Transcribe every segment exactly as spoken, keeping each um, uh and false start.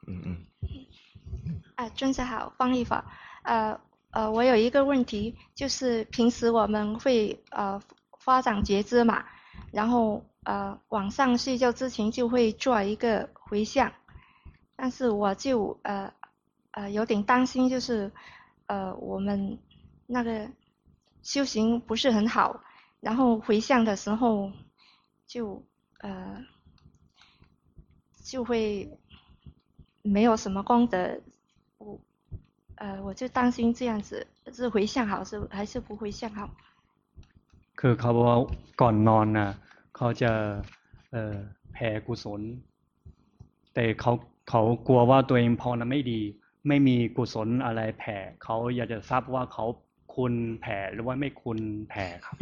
嗯嗯。 啊，尊者好，方一法。呃呃，我有一个问题，就是平时我们会呃发展觉知嘛，然后呃晚上睡觉之前就会做一个回向，但是我就呃呃有点担心，就是呃我们那个修行不是很好，然后回向的时候就呃就会没有什么功德，我呃我就担心这样子是回向好是还是不回向好。 คือเขาบอกว่าก่อนนอนน่ะเขาจะเอ่อแผ่กุศลแต่เขาเขากลัวว่าตัวเองภาวนาไม่ดีไม่มีกุศลอะไรแผ่เขาอยากจะทราบว่าเขาควรแผ่หรือว่าไม่ควรแผ่ครับ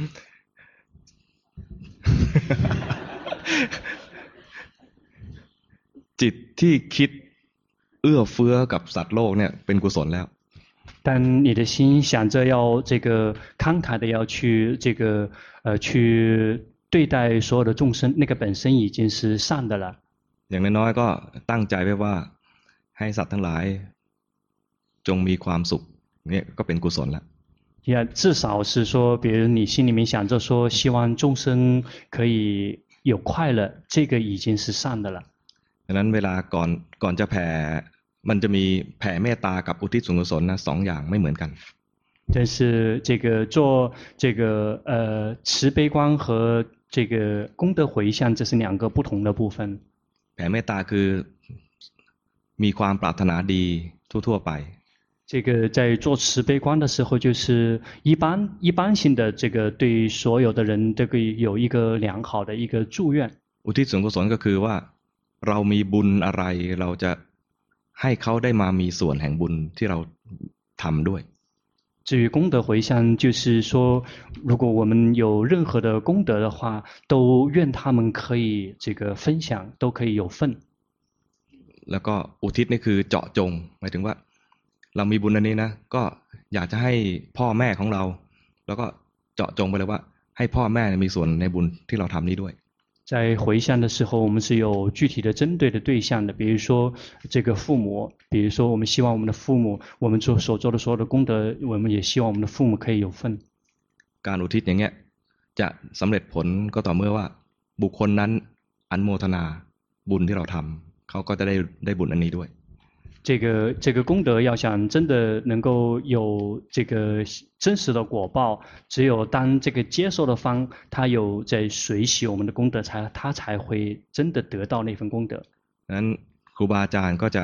จิตที่คิดเอื้อเฟื้อกับสัตว์โลกเนี่ยเป็นกุศลแล้ว但你的心想着要这个慷慨的要去这个呃去对待所有的众生，那个本身已经是善的了。 อย่างน้อยๆก็ตั้งใจไว้ว่าให้สัตว์ทั้งหลายจงมีความสุขเนี่ยก็เป็นกุศลแล้ว也至少是说，比如你心里面想着说，希望众生可以有快乐，这个已经是善的了。 ดังนั้นเวลาก่อนก่อนจะแผ่มันจะมีแผ่เมตตากับอุทิศส่วนกุศลนะสองอย่างไม่เหมือนกัน但是这个做这个呃慈悲观和这个功德回向，这是两个不同的部分。 แผ่เมตตาคือมีความปรารถนาดีทั่วๆไป这个在做慈悲观的时候，就是一般一般性的这个对所有的人都可以有一个良好的一个祝愿。 อุทิศส่วนกุศลก็คือว่าเรามีบุญอะไรเราจะให้เขาได้มามีส่วนแห่งบุญที่เราทำด้วย至于功德回向，就是说，如果我们有任何的功德的话，都愿他们可以这个分享，都可以有份。 แล้วก็อุทิศนี่คือเจาะจงหมายถึงว่าเรามีบุญอันนี้นะก็อยากจะให้พ่อแม่ของเราแล้วก็เจาะจงไปเลยว่าให้พ่อแม่มีส่วนในบุญที่เราทำนี้ด้วย在回向的时候，我们是有具体的针对的对象的，比如说这个父母，比如说我们希望我们的父母，我们做所做的所有的功德，我们也希望我们的父母可以有份。 การอุทิศอย่างเงี้ยจะสำเร็จผลก็ต่อเมื่อว่าบุคคลนั้นอนุโมทนาบุญที่เราทำเขาก็จะได้ได้บุญอันนี้ด้วย这个这个功德要想真的能够有这个真实的果报，只有当这个接受的方他有在随喜我们的功德，才他才会真的得到那份功德。 นั้นครูบาอาจารย์ก็จะ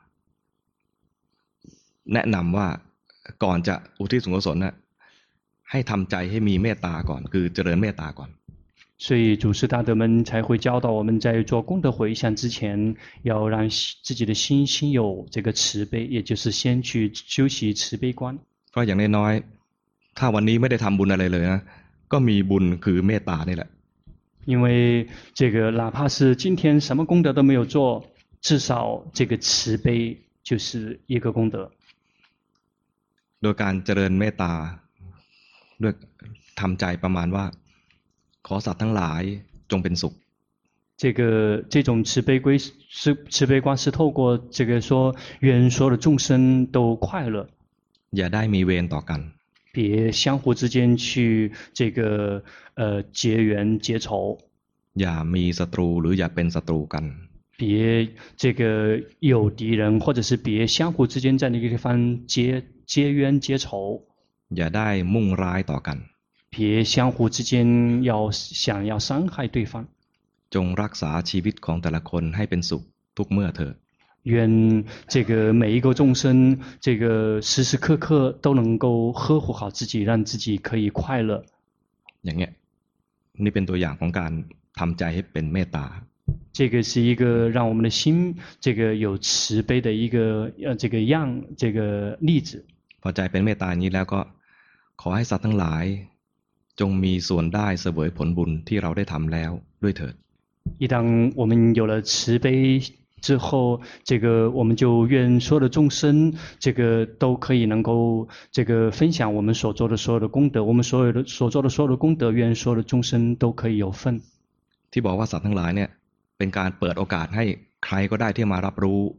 แนะนำว่าก่อนจะอุทิศส่วนกุศลน่ะให้ทำใจให้มีเมตตาก่อนคือเจริญเมตตาก่อน所以祖师大德们才会教导我们在做功德回向之前，要让自己的心心有这个慈悲，也就是先去修习慈悲观。 เพราะอย่างน้อยๆถ้าวันนี้ไม่ได้ทำบุญอะไรเลยนะก็มีบุญคือเมตตานี่แหละ因为这个哪怕是今天什么功德都没有做，至少这个慈悲就是一个功德。 โดยการเจริญเมตตาด้วยทำใจประมาณว่าขอสัตว์ทั้งหลายจงเป็นสุข这个这种慈悲观是慈悲观是透过这个说愿所有的众生都快乐， อย่าได้มีเวรต่อกัน别相互之间去这个呃结缘结仇， อย่ามีศัตรูหรืออย่าเป็นศัตรูกัน别这个有敌人，或者是别相互之间在那个地方结结冤结仇， อย่าได้มุ่งร้ายต่อกัน别相互之间要想要伤害对方。 จงรักษาชีวิตของแต่ละคนให้เป็นสุขทุกเมื่อเถิด愿这个每一个众生，这个时时刻刻都能够呵护好自己，让自己可以快乐。 อย่างเงี้ยนี่เป็นตัวอย่างของการทำใจให้เป็นเมตตา这个是一个让我们的心这个有慈悲的一个呃这个样这个例子。 พอใจเป็นเมตตาอย่างนี้แล้วก็ขอให้สัตว์ทั้งหลายจงมีส่วนได้เสวยผลบุญที่เราได้ทำแล้วด้วยเถิด一当我们有了慈悲之后，这个我们就愿所有的众生，这个都可以能够这个分享我们所做的所有的功德，我们所有的所做的所有的功德，愿所有的众生都可以有份。 ที่บอกว่าสัตว์ทั้งหลายเนี่ยเป็นการเปิดโอกาสให้ใครก็ได้ที่มารับรู้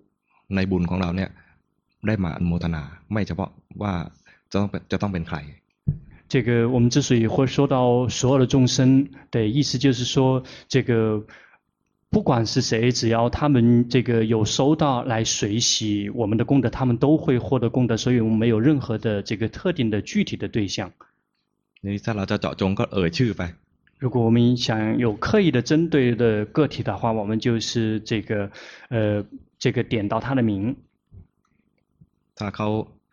ในบุญของเราเนี่ยได้มาอนุโมทนาไม่เฉพาะว่าจะต้องจะต้องเป็นใคร这个我们之所以会说到所有的众生的意思，就是说这个不管是谁，只要他们这个有收到来随喜我们的功德，他们都会获得功德，所以我们没有任何的这个特定的具体的对象。 นี่ถ้าเราจะเจาะจงก็เอ่ยชื่อไป如果我们想有刻意的针对的个体的话，我们就是这个呃这个点到他的名。 ถ้าเขา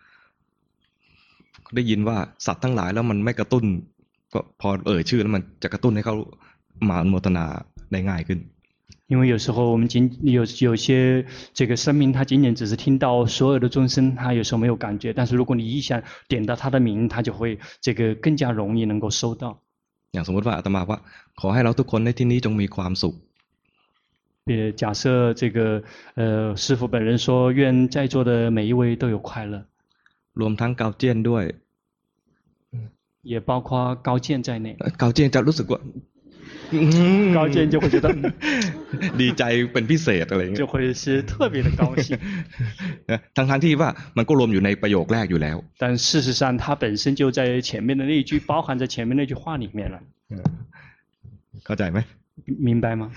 ได้ยินว่าสัตว์ทั้งหลายแล้วมันไม่กระตุ้นก็พอเอ่ยชื่อแล้วมันจะกระตุ้นให้เขามาอนุโมทนาได้ง่ายขึ้น因为有时候我们仅有有些这个生命，他仅仅只是听到所有的众生，他有时候没有感觉，但是如果你一想点到他的名，他就会这个更加容易能够收到。 อย่างสมมติว่าอาตมาว่าขอให้เราทุกคนในที่นี้จงมีความสุข呃，假设这个呃师父本人说，愿在座的每一位都有快乐， รวมทั้งเกาเจี้ยนด้วย也包括高健在内。 เกาเจี้ยนจะรู้สึกว่า高健就会觉得ดีใจเป็นพิเศษอะไรอย่างเงี้ย就会是特别的高兴ทั้งทั้งที่ว่ามันก็รวมอยู่ในประโยคแรกอยู่แล้ว但事实上它本身就在前面的那一句包含在前面那句话里面了เข้าใจไหม明白吗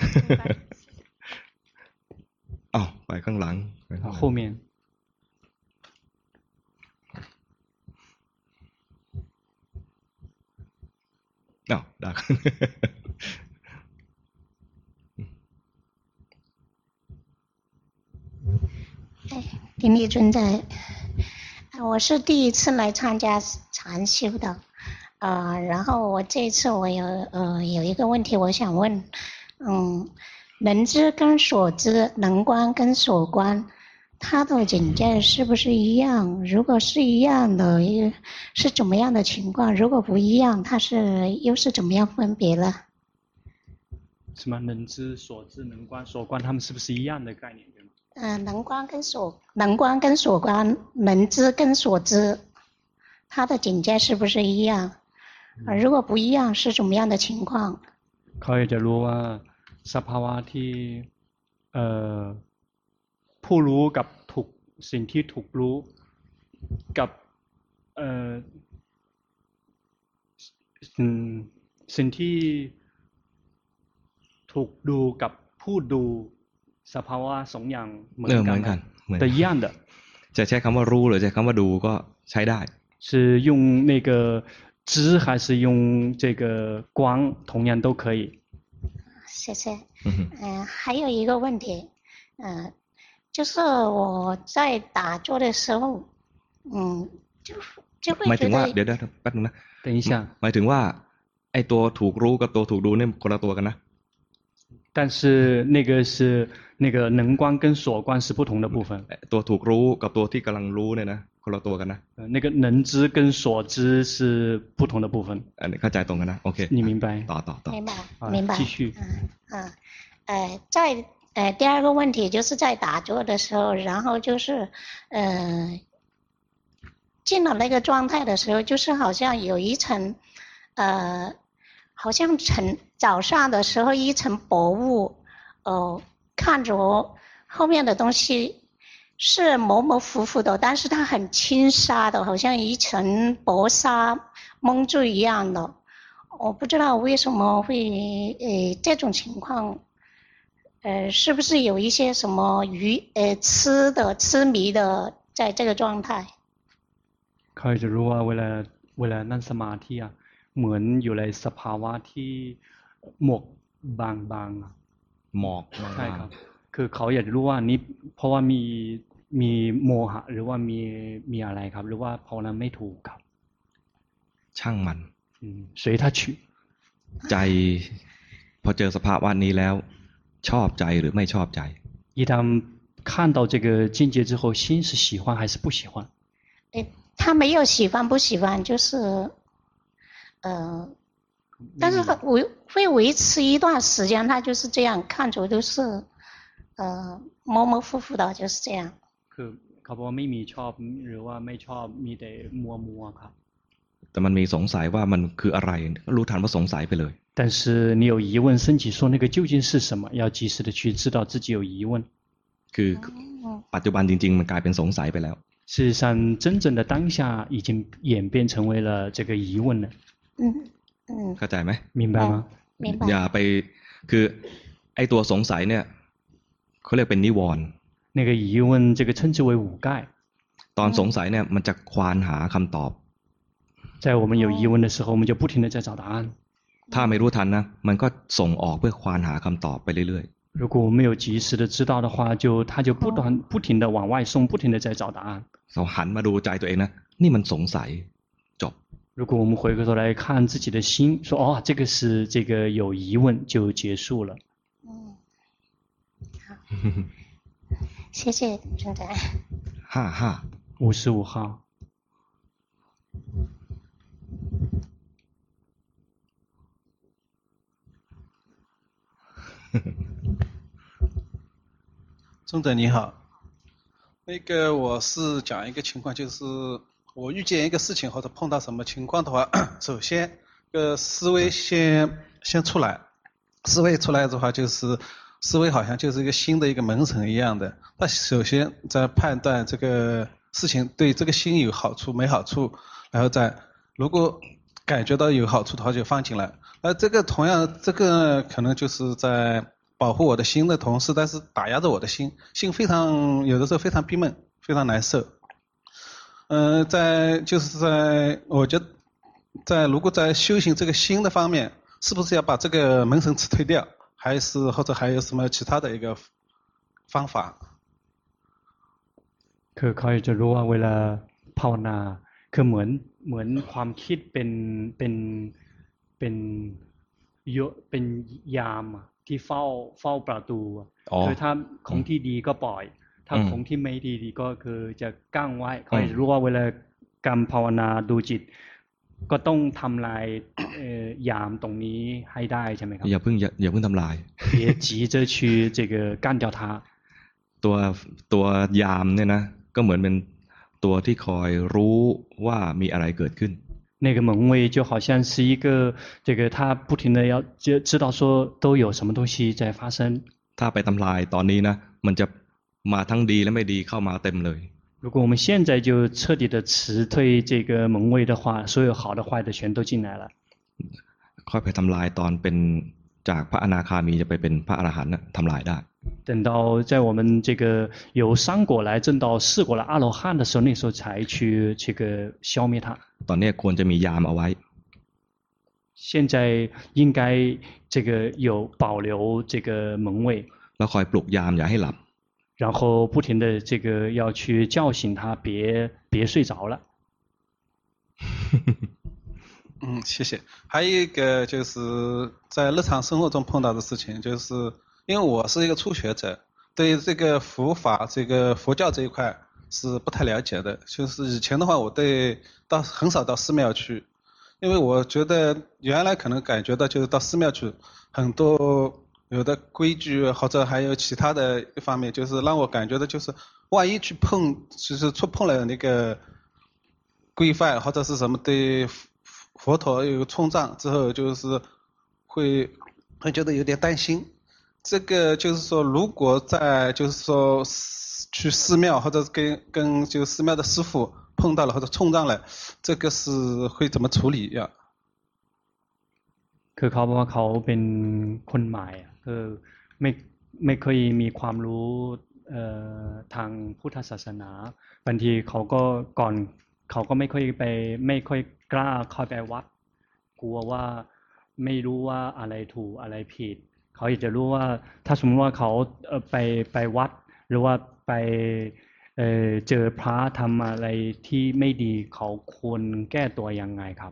อ้าวไปข้างหลัง后面อ้าวได้顶礼尊者，我是第一次来参加禅修的，呃，然后我这一次我有呃有一个问题我想问，嗯，能知跟所知，能观跟所观，它的境界是不是一样？如果是一样的，是怎么样的情况？如果不一样，它是又是怎么样分别了？ 是吗？能知、所知、能观、所观，它们是不是一样的概念？对吗？ 呃，能观跟所能观跟所观，能知跟所知，它的境界是不是一样？呃，如果不一样，是怎么样的情况？ เขาอยากจะรู้ว่าสภาวะที่เอ่อผู้รู้กับถูกสิ่งที่ถูกรู้กับเอ่อสิ่งที่ถูกดูกับผู้ดูสภาวะสองอย่างเหมือนกันแต่一样的จะใช้คำว่ารู้หรือใช้คำว่าดูก็ใช้ได้是用那个知还是用这个光同样都可以谢谢嗯还有一个问题嗯就是我在打坐的时候嗯就就会หมายถึงว่าเดี๋ยวๆแป๊บนึงนะ等一下หมายถึงว่าไอ้ตัวถูกรู้กับตัวถูกดูเนี่ยคนละตัวกันนะ但是那个是那个能观跟所观是不同的部分ตัวถูกรู้กับตัวที่กำลังรู้เนี่ยนะคนละตัวกันนะ那个能知跟所知是不同的部分อันนี้เข้าใจตรงกันนะโอเค你明白ต่อต่อต่อ明白明白继续嗯嗯呃在呃第二个问题就是在打坐的时候然后就是呃进了那个状态的时候就是好像有一层呃好像层早上的时候一层薄雾呃看着后面的东西是模模糊糊的但是它很轻纱的好像一层薄纱蒙住一样的我不知道为什么会呃这种情况呃是不是有一些什么愚呃痴的痴迷的在这个状态เขาจะรู้ว่าเวลาเวลานั่งสมาธิอ่ะเหมือนอยู่ในสภาวะที่หมอกบางๆหมอกใช่ครับคือเขาอยากจะรู้ว่านี้เพราะว่ามีมีโมหะหรือว่ามีมีอะไรครับหรือว่าภาวนาไม่ถูกครับช่างมัน随他去ใจพอเจอสภาวะนี้แล้วชอบใจหรือไม่ชอบใจ一旦看到这个境界之后心是喜欢还是不喜欢他没有喜欢不喜欢就是呃但是维会维持一段时间他就是这样看着都是呃模模糊糊的就是这样คือเขาบอกว่าไม่มีชอบหรือว่าไม่ชอบมีแต่มัวมัวครับแต่มันมีสงสัยว่ามันคืออะไรรู้ทันว่าสงสัยไปเลย但是你有疑问升起说那个究竟是什么要及时的去知道自己有疑问คือปัจจุบันจริงๆมันกลายเป็นสงสัยไปแล้ว事实上，真正的当下已经演变成为了这个疑问了。 嗯嗯， เข้าใจไหม明白吗？ 明白。 อย่าไปคือไอตัวสงสัยเนี่ยเขาเรียกเป็นนิวรณ์那个疑问，这个称之为五盖。 ตอนสงสัยเนี่ยมันจะควานหาคำตอบ在我们有疑问的时候，我们就不停地在找答案。 ถ้าไม่รู้ทันนะมันก็ส่งออกเพื่อควานหาคำตอบไปเรื่อยๆ如果我们没有及时的知道的话，就他就不断不停地往外送，不停地在找答案。 เราหันมาดูใจตัวเองนะนี่มันสงสัยจบ如果我们回过头来看自己的心，说哦，这个是这个有疑问，就结束了。 嗯，好，谢谢尊者。 哈哈， 五十五号。 尊者你好，那个我是讲一个情况，就是我遇见一个事情或者碰到什么情况的话，首先呃思维先先出来，思维出来的话就是思维好像就是一个新的一个门神一样的，那首先在判断这个事情对这个心有好处没好处，然后再如果感觉到有好处的话就放进来，那这个同样这个可能就是在保护我的心的同时，但是打压着我的心，心非常有的时候非常闭闷，非常难受。嗯、呃，在就是在我觉得在如果在修行这个心的方面，是不是要把这个门神辞退掉，还是或者还有什么其他的一个方法？ คือเขาจะรู้ว่าเวลาภาวนาคือเหมือนเหมือนความคิดเป็นเป็นเป็นเยอะเป็นยามที่เฝ้าเฝ้าประตูคือถ้าของที่ดีก็ปล่อยถ้าของที่ไม่ดีก็คือจะกั้งไว้เขาจะรู้ว่าเวลากรรมภาวนาดูจิตก็ต้องทำลายยามตรงนี้ให้ได้ใช่ไหมครับอย่าเพิ่งอย่าอย่าเพิ่งทำลาย别急着去这个干掉它ตัวตัวยามเนี่ยนะก็เหมือนเป็นตัวที่คอยรู้ว่ามีอะไรเกิดขึ้น那个门卫就好像是一个这个他不停的要知知道说都有什么东西在发生ถ้าไปทำลายตอนนี้นะมันจะมาทั้งดีและไม่ดีเข้ามาเต็มเลย如果我们现在就彻底的辞退这个门卫的话，所有好的坏的全都进来了ค่อยไปทำลายตอนเป็นจากพระอนาคามีจะไปเป็นพระอรหันต์ทำลายได้等到在我们这个由三果来证到四果来阿罗汉的时候，那时候才去这个消灭它。 ตอนนี้ควรจะมียามเอาไว้现在应该这个有保留这个门卫， แล้วคอยปลุกยามอย่าให้หลับ， 然后不停的这个要去叫醒他，别别睡着了。 嗯，谢谢。还有一个就是在日常生活中碰到的事情，就是。因为我是一个初学者，对这个佛法、这个佛教这一块是不太了解的。就是以前的话，我对到很少到寺庙去，因为我觉得原来可能感觉到就是到寺庙去，很多有的规矩或者还有其他的一方面，就是让我感觉到就是万一去碰，就是触碰了那个规范或者是什么对佛陀有冲撞之后，就是会会觉得有点担心。这个就是说，如果在就是说去寺庙或者跟跟就寺庙的师父碰到了或者冲撞了，这个是会怎么处理呀？ คือเขาบอกว่าเขาเป็นคนใหม่คือไม่ไม่เคยมีความรู้เอ่อทางพุทธศาสนาบางทีเขาก็ก่อนเขาก็ไม่ค่อยไปไม่ค่อยกล้าเข้าไปวัดกลัวว่าไม่รู้ว่าอะไรถูกอะไรผิดเขาอยากจะรู้ว่าถ้าสมมติว่าเขาไปไปวัดหรือว่าไป เ, เจอพระทำอะไรที่ไม่ดีเขาควรแก้ตัวยังไงครับ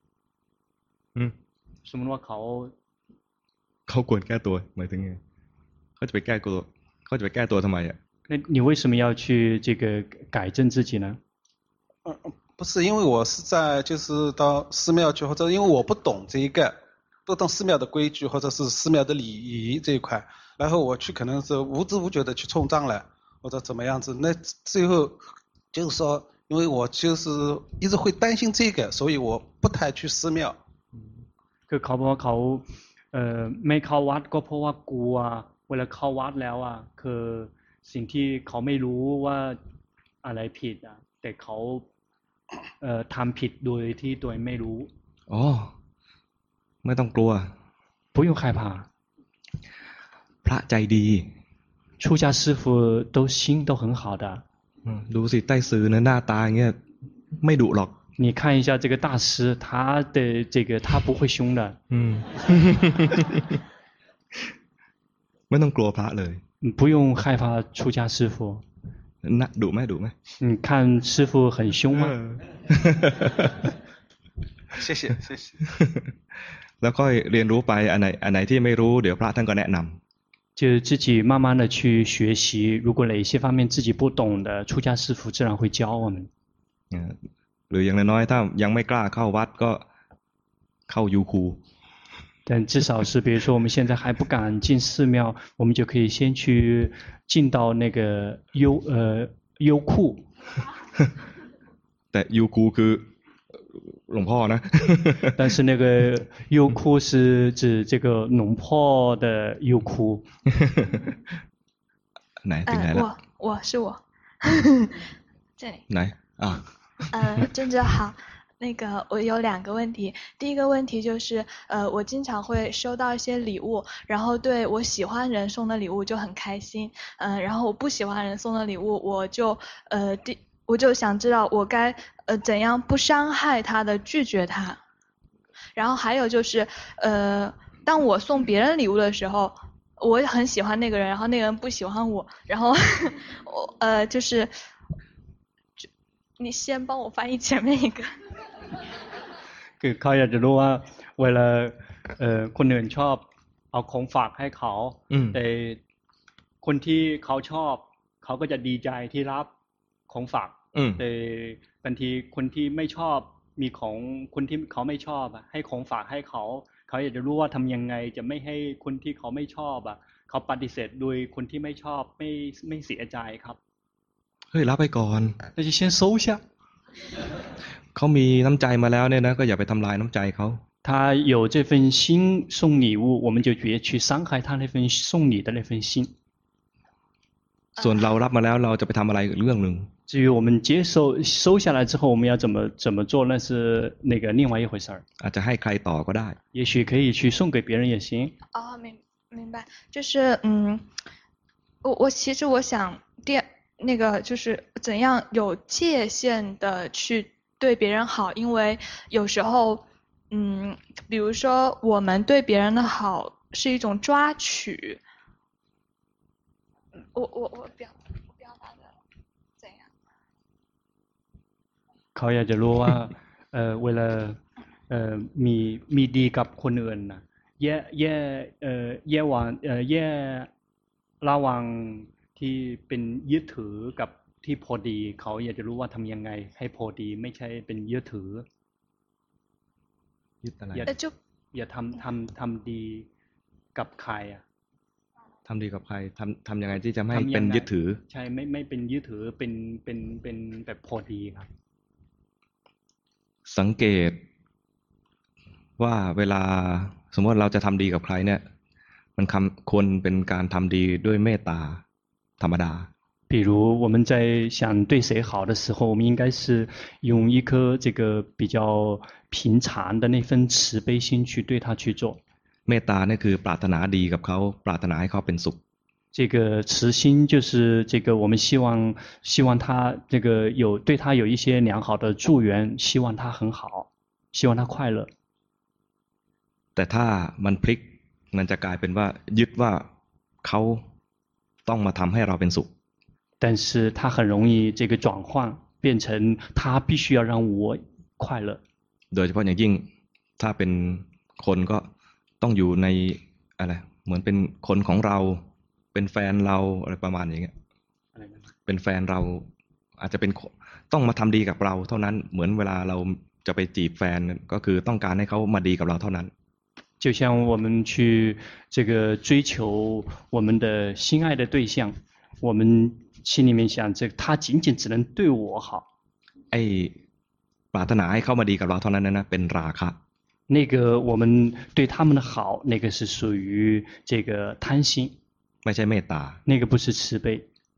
สมมติว่าเขาเขาควรแก้ตัวหมายถึงไงเขาจะไปแก้ตัวเขาจะไปแก้ตัวทำไมอ่ะ那你为什么要去这个改正自己呢？ 嗯，不是，因为我是在就是到寺庙去，或者因为我不懂这一个。不懂寺庙的规矩或者是寺庙的礼仪这一块，然后我去可能是无知无觉的去冲撞了或者怎么样子，那最后就是说因为我就是一直会担心这个，所以我不太去寺庙。 คือเขาบอกว่าเขาเอ่อไม่เข้าวัดก็เพราะว่ากลัวเวลาเข้าวัดแล้วอ่ะคือสิ่งที่เขาไม่รู้ว่าอะไรผิดอ่ะแต่เขาเอ่อทำผิดโดยที่ตัวเองไม่รู้อ๋อไม่ต้องกลัว不用害怕พระใจดี出家师父都心都很好的ดูสิใต้สื่อนะหน้าตาอย่างเงี้ยไม่ดุหรอก你看一下这个大师他的这个他不会凶的อืม ไม่ต้องกลัวพระเลย不用害怕出家师父นะดุไหมดุไหม你看师父很凶吗谢谢谢谢แล้วก็เรียนรู้ไปอันไหนอันไหนที่ไม่รู้เดี๋ยวพระท่านก็แนะนำ就自己慢慢的去学习如果哪一些方面自己不懂的出家师父自然会教我们หรืออย่างน้อยๆถ้ายังไม่กล้าเข้าวัดก็เข้ายูคู但至少是比如说我们现在还不敢进寺庙我们就可以先去进到那个优呃优库แต่ยูคูคือหลวงพ่อนะ但是那个优库是指这个龙婆的优库ไหนถึงไหนแล้ว我我是我这里ไหนอ่ะ呃郑者好那个我有两个问题第一个问题就是呃我经常会收到一些礼物然后对我喜欢人送的礼物就很开心嗯、呃、然后我不喜欢人送的礼物我就呃第我就想知道我该呃怎样不伤害他的拒绝他然后还有就是呃当我送别人礼物的时候我很喜欢那个人然后那个人不喜欢我然后我呃就是你先帮我翻译前面一个คือเขาอยากจะรู้ว่าเวลาเอ่อคนอื่นชอบเอาของฝากให้เขาแต่คนที่เขาชอบเขาก็จะดีใจที่รับของฝากแต่บางทีคนที่ไม่ชอบมีของคนที่เขาไม่ชอบให้ของฝากให้เขาเขาอยากจะรู้ว่าทำยังไงจะไม่ให้คนที่เขาไม่ชอบอ่ะเขาปฏิเสธโดยคนที่ไม่ชอบไม่ไม่เสียใจครับเฮ้ยรับไปก่อน那就先收下เขามีน้ำใจมาแล้วเนี่ยนะก็อย่าไปทำลายน้ำใจเขา他有这份心送礼物我们就别去伤害他那份送礼的那份心ส่วนเรารับมาแล้วเราจะไปทำอะไรเรื่องนึง至于我们接收收下来之后我们要怎么怎么做那是那个另外一回事儿อาจจะให้ใครต่อก็ได้也许可以去送给别人也行哦明明白就是嗯我我其实我想第那个就是怎样有界限的去对别人好因为有时候嗯比如说我们对别人的好是一种抓取我我我表我表达的怎样เขาอยากจะรู้ว่าเออเวลาเออมีมีดีกับคนอื่นนะแยกแยกเออแยกวางเออแยกระวังที่เป็นยึดถือกับที่พอดีเขาอยากจะรู้ว่าทำยังไงให้พอดีไม่ใช่เป็นยึดถือยึดอะไรอย่าทำทำทำดีกับใครอ่ะทำดีกับใครทำทำยังไงที่จะไม่เป็นยึดถือใช่ไม่ไม่เป็นยึดถือเป็นเป็นเป็นแบบพอดีครับสังเกตว่าเวลาสมมติเราจะทำดีกับใครเนี่ยมันควรเป็นการทำดีด้วยเมตตาธรรมดา比如我们在想对谁好的时候我们应该是用一颗这个比较平常的那份慈悲心去对他去做เมตตาเนี่ยคือปรารถนาดีกับเขาปรารถนาให้เขาเป็นสุข这个慈心就是这个我们希望希望他这个有对他有一些良好的祝愿希望他很好希望他快乐แต่ถ้ามันพลิกมันจะกลายเป็นว่ายึดว่าเขาต้องมาทำให้เราเป็นสุข但是他很容易这个转换变成他必须要让我快乐โดยเฉพาะอย่างยิ่งถ้าเป็นคนก็ต้องอยู่ในอะไรเหมือนเป็นคนของเราเป็นแฟนเราอะไรประมาณอย่างเงี้ยเป็นแฟนเราอาจจะเป็นต้องมาทำดีกับเราเท่านั้นเหมือนเวลาเราจะไปจีบแฟนก็คือต้องการให้เขามาดีกับเราเท่านั้น就像我们去这个追求我们的心爱的对象我们心里面想这他仅仅只能对我好ไอ้ปรารถนาให้เขามาดีกับเราเท่านั้นนะเป็นราคะ那个我们对他们的好那个是属于这个贪心ไม่ใช่เมตตา那个不是慈悲แต่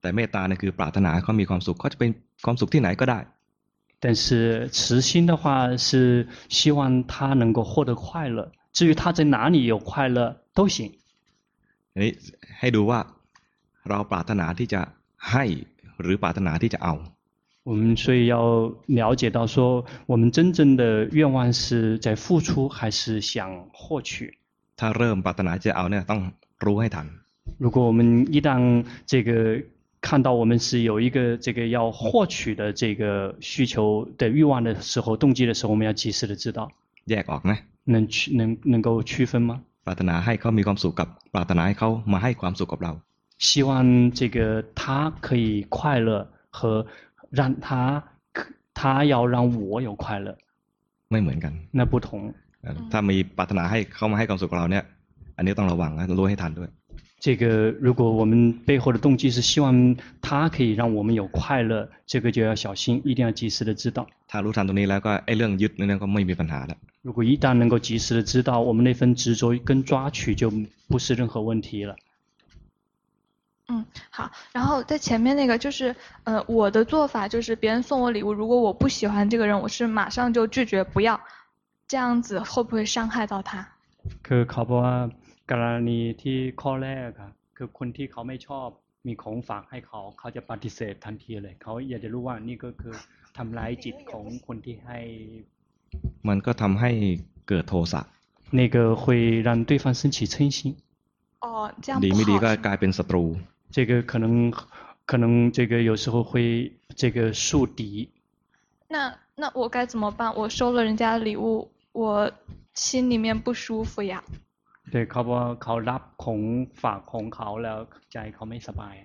แต่เมตตาเนี่ยคือปรารถนาให้เขามีความสุขเขาจะเป็นความสุขที่ไหนก็ได้但是慈心的话是希望他能够获得快乐，至于他在哪里有快乐都行。 อันนี้ให้ดูว่าเราปรารถนาที่จะให้หรือปรารถนาที่จะเอา我们所以要了解到说，我们真正的愿望是在付出还是想获取。 ถ้าเริ่มปรารถนาจะเอาเนี่ยต้องรู้ให้ทัน如果我们一旦这个看到我们是有一个这个要获取的这个需求的欲望的时候，动机的时候，我们要及时的知道。 แยกออกไหม能区能能够区分吗？ ปรารถนาให้เขามีความสุขกับปรารถนาให้เขามาให้ความสุขกับเรา希望这个他可以快乐和让他他要让我有快乐， ไม่เหมือนกัน那不同。 ถ้ามีปรารถนาให้เขามาให้ความสุขกับเราเนี่ยอันนี้ต้องระวังนะรู้ให้ทันด้วย这个如果我们背后的动机是希望他可以让我们有快乐，这个就要小心，一定要及时的知道。 ถ้ารู้ทันตรงนี้แล้วก็ไอ้เรื่องยึดนี่ก็ไม่มีปัญหาแล้ว如果一旦能够及时的知道，我们那份执着跟抓取就不是任何问题了。 嗯，好。然后在前面那个就是，呃，我的做法就是别人送我礼物，如果我不喜欢这个人，我是马上就拒绝不要，这样子会不会伤害到他？ คือเขาบอกว่ากรณีที่ข้อแรกค่ะคือคนที่เขาไม่ชอบมีของฝากให้เขาเขาจะปฏิเสธทันทีเลยเขาอยากจะรู้ว่านี่ก็คือทำร้ายจิตของคนที่ให้มันก็ทำให้เกิดโทสะ那个会让对方生起嗔心哦这样ดีไม่ดีก็กลายเป็นศัตรู这个可能可能这个有时候会这个树敌那那我该怎么办？我收了人家的礼物，我心里面不舒服呀。 对เขาบอกว่าเขารับของฝากของเขาแล้วใจเขาไม่สบาย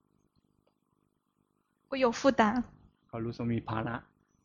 我有负担เขารู้สึกมีภาระ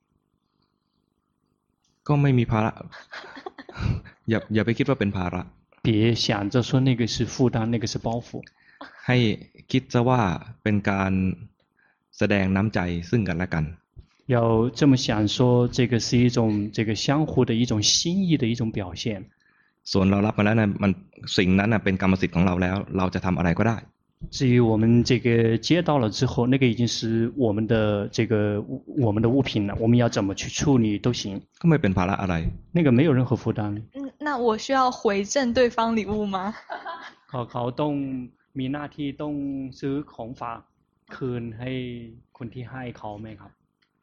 ก็ไม่มีภาระ อย่าอย่าไปคิดว่าเป็นภาระ别想着说那个是负担那个是包袱ให้คิดซะว่าเป็นการแสดงน้ำใจซึ่งกันและกัน要这么想说这个是一种这个相互的一种心意的一种表现ส่วนเรารับมาแล้วนะมันสิ่งนั้นนะเป็นกรรมสิทธิ์ของเราแล้วเราจะทำอะไรก็ได้至于我们这个接到了之后那个已经是我们的这个我们的物品了我们要怎么去处理都行ก็ไม่เป็นภาระอะไร那个没有任何负担嗯那我需要回赠对方礼物吗เขาเขาต้องมีหน้าที่ต้องซื้อของฝากคืนให้คนที่ให้เขาไหมครับ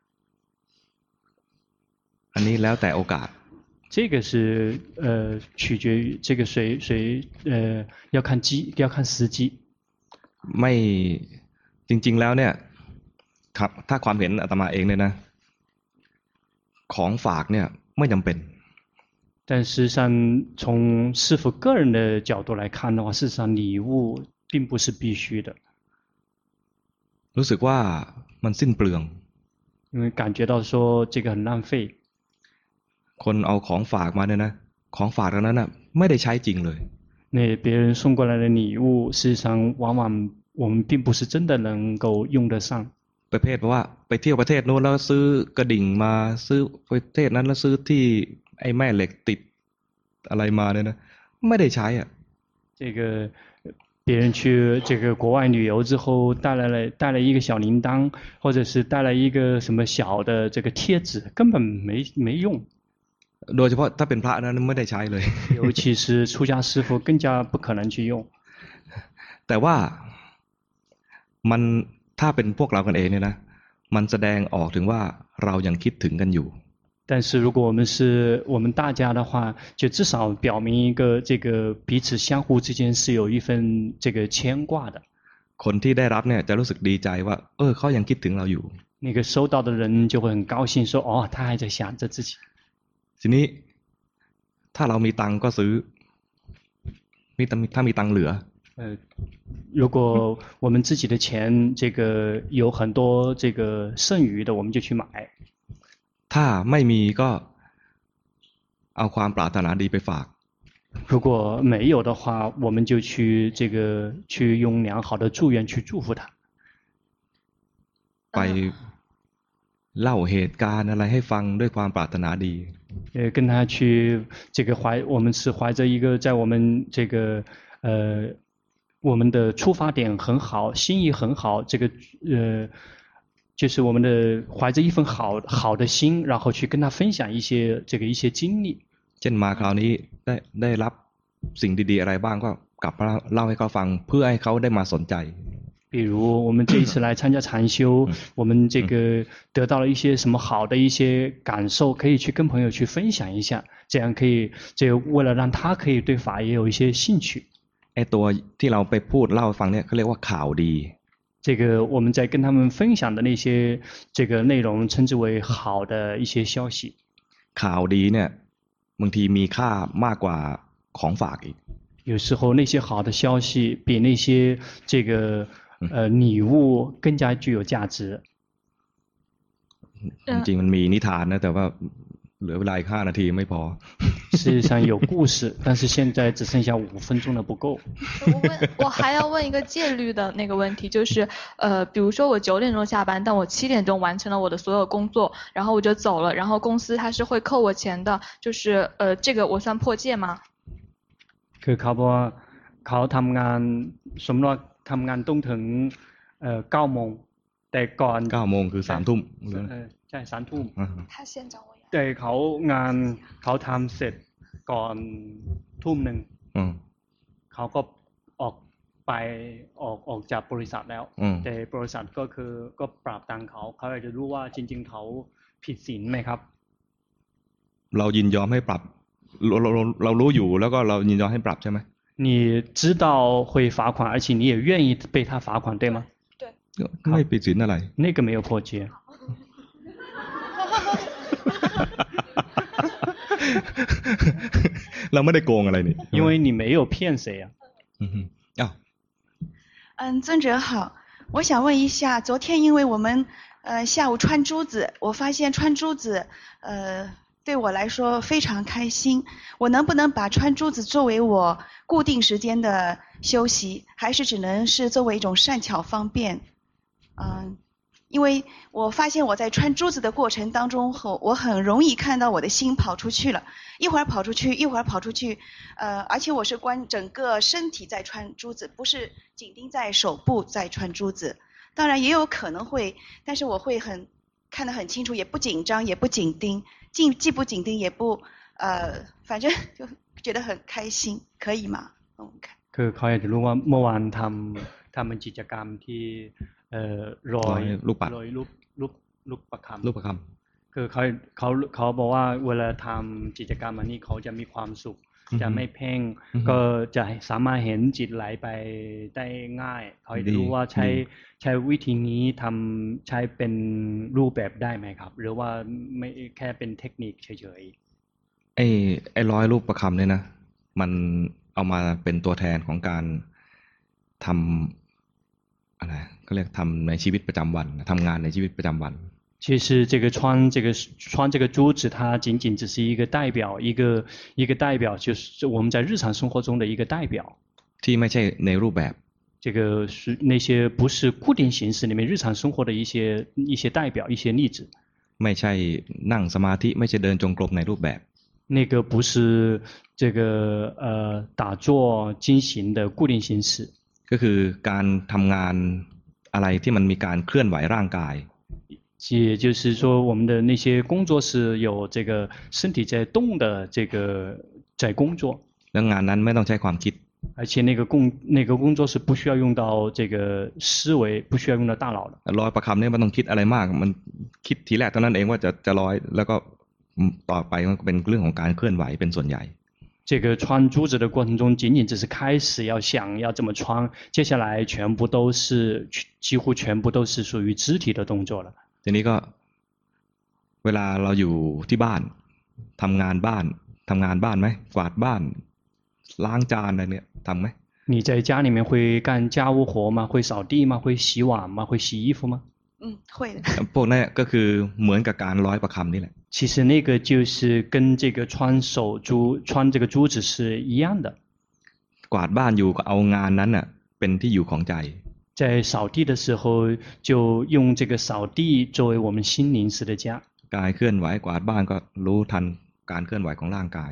อันนี้แล้วแต่โอกาส这个是呃取决于这个谁谁呃要看机要看时机ไม่จริงๆแล้วเนี่ยครับถ้าความเห็นอาตมาเองเนี่ยนะของฝากเนี่ยไม่จำเป็น但事实上从是否个人的角度来看的话事实上礼物并不是必须的รู้สึกว่ามันสิ้นเปลือง因为感觉到说这个很浪费คนเอาของฝากมาเนี่ยนะของฝากนั้นน่ะไม่ได้ใช้จริงเลย那别人送过来的礼物事实上往往我们并不是真的能够用得上ประเภทว่าไปเที่ยวประเทศโน้นแล้วซื้อกระดิ่งมาซื้อประเทศนั้นแล้วซื้อที่ไอ้แม่เหล็กติดอะไรมาเนี่ยนะไม่ได้ใช้อ่ะ这个别人去这个国外旅游之后带来了带了一个小铃铛或者是带了一个什么小的这个贴纸根本没没用โดยเฉพาะถ้าเป็นพระนั้นไม่ได้ใช้เลย尤其是出家师父更加不可能去用แต่ว่ามันถ้าเป็นพวกเรากันเองเนี่ยนะมันแสดงออกถึงว่าเรายังคิดถึงกันอยู่但是如果我们是我们大家的话就至少表明一个这个彼此相互之间是有一份这个牵挂的คนที่ได้รับเนี่ยจะรู้สึกดีใจว่าเออเขายังคิดถึงเราอยู่那个收到的人就会很高兴说哦他还在想着自己ทีนี้ถ้าเรามีตังก็ซื้อมีถ้ามีตังเหลือ呃如果我们自己的钱这个有很多这个剩余的我们就去买ถ้าไม่มีก็เอาความปรารถนาดีไปฝาก如果没有的话我们就去这个去用良好的祝愿去祝福他ไปเล่าเหตุการณ์อะไรให้ฟังด้วยความปรารถนาดี呃跟他去这个怀我们是怀着一个在我们这个呃我们的出发点很好，心意很好，这个呃，就是我们的怀着一份好好的心，然后去跟他分享一些这个一些经历。 เช่นมาคราวนี้ได้ได้รับสิ่งดีๆอะไรบ้างก็กลับมาเล่าให้เขาฟังเพื่อให้เขาได้มาสนใจ比如我们这一次来参加禅修，我们这个得到了一些什么好的一些感受，可以去跟朋友去分享一下，这样可以，这为了让他可以对法也有一些兴趣。 ไอ้ตัวที่เราไปพูดเล่าให้ฟังเนี่ยเขาเรียกว่าข่าวดี这个我们在跟他们分享的那些这个内容，称之为好的一些消息。 ข่าวดีเนี่ยบางทีมีค่ามากกว่าของฝากอีก有时候那些好的消息比那些这个呃礼物更加具有价值。 จริงๆมันมีนิทานนะแต่ว่าเหลือเวลาอีกห้านาทีไม่พอ世界上有故事，但是现在只剩下五分钟了，不够。 我问，我还要问一个戒律的那个问题，就是呃，比如说我九点钟下班，但我七点钟完成了我的所有工作，然后我就走了，然后公司它是会扣我钱的，就是呃，这个我算破戒吗？ คือเขาบอกว่าเขาทำงานสมมติว่าทำงานต้องถึงเอ่อเก้าโมงแต่ก่อนเก้าโมงคือสามทุ่มเออใช่สามทุ่ม他先找我要。 แต่เขางานเขาทำเสร็จก่อนทุ่มหนึ่งอืมเขาก็ออกไปออกออกจากบริษัทแล้วอืมแต่บริษัทก็คือก็ปรับตังเขาเขาอยากจะรู้ว่าจริงๆเขาผิดศีลไหมครับเรายินยอมให้ปรับเราเราเราเรารู้อยู่แล้วก็เรายินยอมให้ปรับใช่ไหม你知道会罚款，而且你也愿意被他罚款，对吗？ ก็ไม่ผิดศีลอะไร那个没有破戒。 เราไม่ได้โกงอะไรนี่因为你没有骗谁啊。 อืมอ้าว嗯，尊者好，我想问一下，昨天因为我们呃下午穿珠子，我发现穿珠子呃对我来说非常开心。我能不能把穿珠子作为我固定时间的休息，还是只能是作为一种善巧方便？嗯，因为我发现我在穿珠子的过程当中，很我很容易看到我的心跑出去了，一会儿跑出去，一会儿跑出去，呃，而且我是关整个身体在穿珠子，不是紧盯在手部在穿珠子。当然也有可能会，但是我会很看得很清楚，也不紧张，也不紧盯，既既不紧盯，也不呃，反正就觉得很开心，可以吗？我们看。 คือเขาอยากจะรู้ว่าเมื่อวานทำทำเป็นกิจกรรมที่เอ่อโรยลูกปัดโรยลูกลูกลูกประคำรูปประคคือเขาเขาเขาบอกว่าเวลาทำกิจกรรมอันนี้เขาจะมีความสุข จะไม่เพ่ง ก็จะสามารถเห็นจิตไหลไปได้ง่ายเขาอยากจะรู้ว่าใช้ใช้วิธีนี้ทำใช้เป็นรูปแบบได้ไหมครับ หรือว่าไม่แค่เป็นเทคนิคเฉยำไอ้ไอ้ร้อยรูปประคำเนี่ยนะมันเอามาเป็นตัวแทนของการทำอะไรก็เรียกทำในชีวิตประจำวันทำงานในชีวิตประจำวัน其实这个穿这个穿这个珠子，它仅仅只是一个代表，一个一个代表，就是我们在日常生活中的一个代表。 ที่ไม่ใช่ในรูปแบบ这个是那些不是固定形式里面日常生活的一些一些代表，一些例子。 ไม่ใช่นั่งสมาธิไม่ใช่เดินจงกรมในรูปแบบ那个不是这个呃打坐经行的固定形式， ก็คือการทำงานอะไรที่มันมีการเคลื่อนไหวร่างกาย也就是说我们的那些工作是有这个身体在动的这个在工作， แล้วงานนั้นไม่ต้องใช้ความคิด而且那个工那个工作是不需要用到这个思维，不需要用到大脑的。 ร้อยประคำเนี่ยไม่ต้องคิดอะไรมากมันคิดทีแรกเท่านั้นเองว่าจะจะร้อยแล้วก็ต่อไปมันก็เป็นเรื่องของการเคลื่อนไหวเป็นส่วนใหญ่这个穿珠子的过程中，仅仅只是开始要想要怎么穿，接下来全部都是几乎全部都是属于肢体的动作了。 ทีนี้ก็เวลาเราอยู่ที่บ้านทำงานบ้านทำงานบ้านไหมกวาดบ้านล้างจานอะไรเนี่ยทำไหม你在家里面会干家务活吗？会扫地吗？会洗碗吗？会洗衣服吗？ 嗯，会的。 พวกนั้นก็คือเหมือนกับการร้อยประคำนี่แหละ其实那个就是跟这个穿手珠、穿这个珠子是一样的。 กวาดบ้านอยู่ก็เอางานนั้นน่ะเป็นที่อยู่ของใจ在扫地的时候，就用这个扫地作为我们心灵时的家。 กายเคลื่อนไหวกวาดบ้านก็รู้ทันการเคลื่อนไหวของร่างกาย这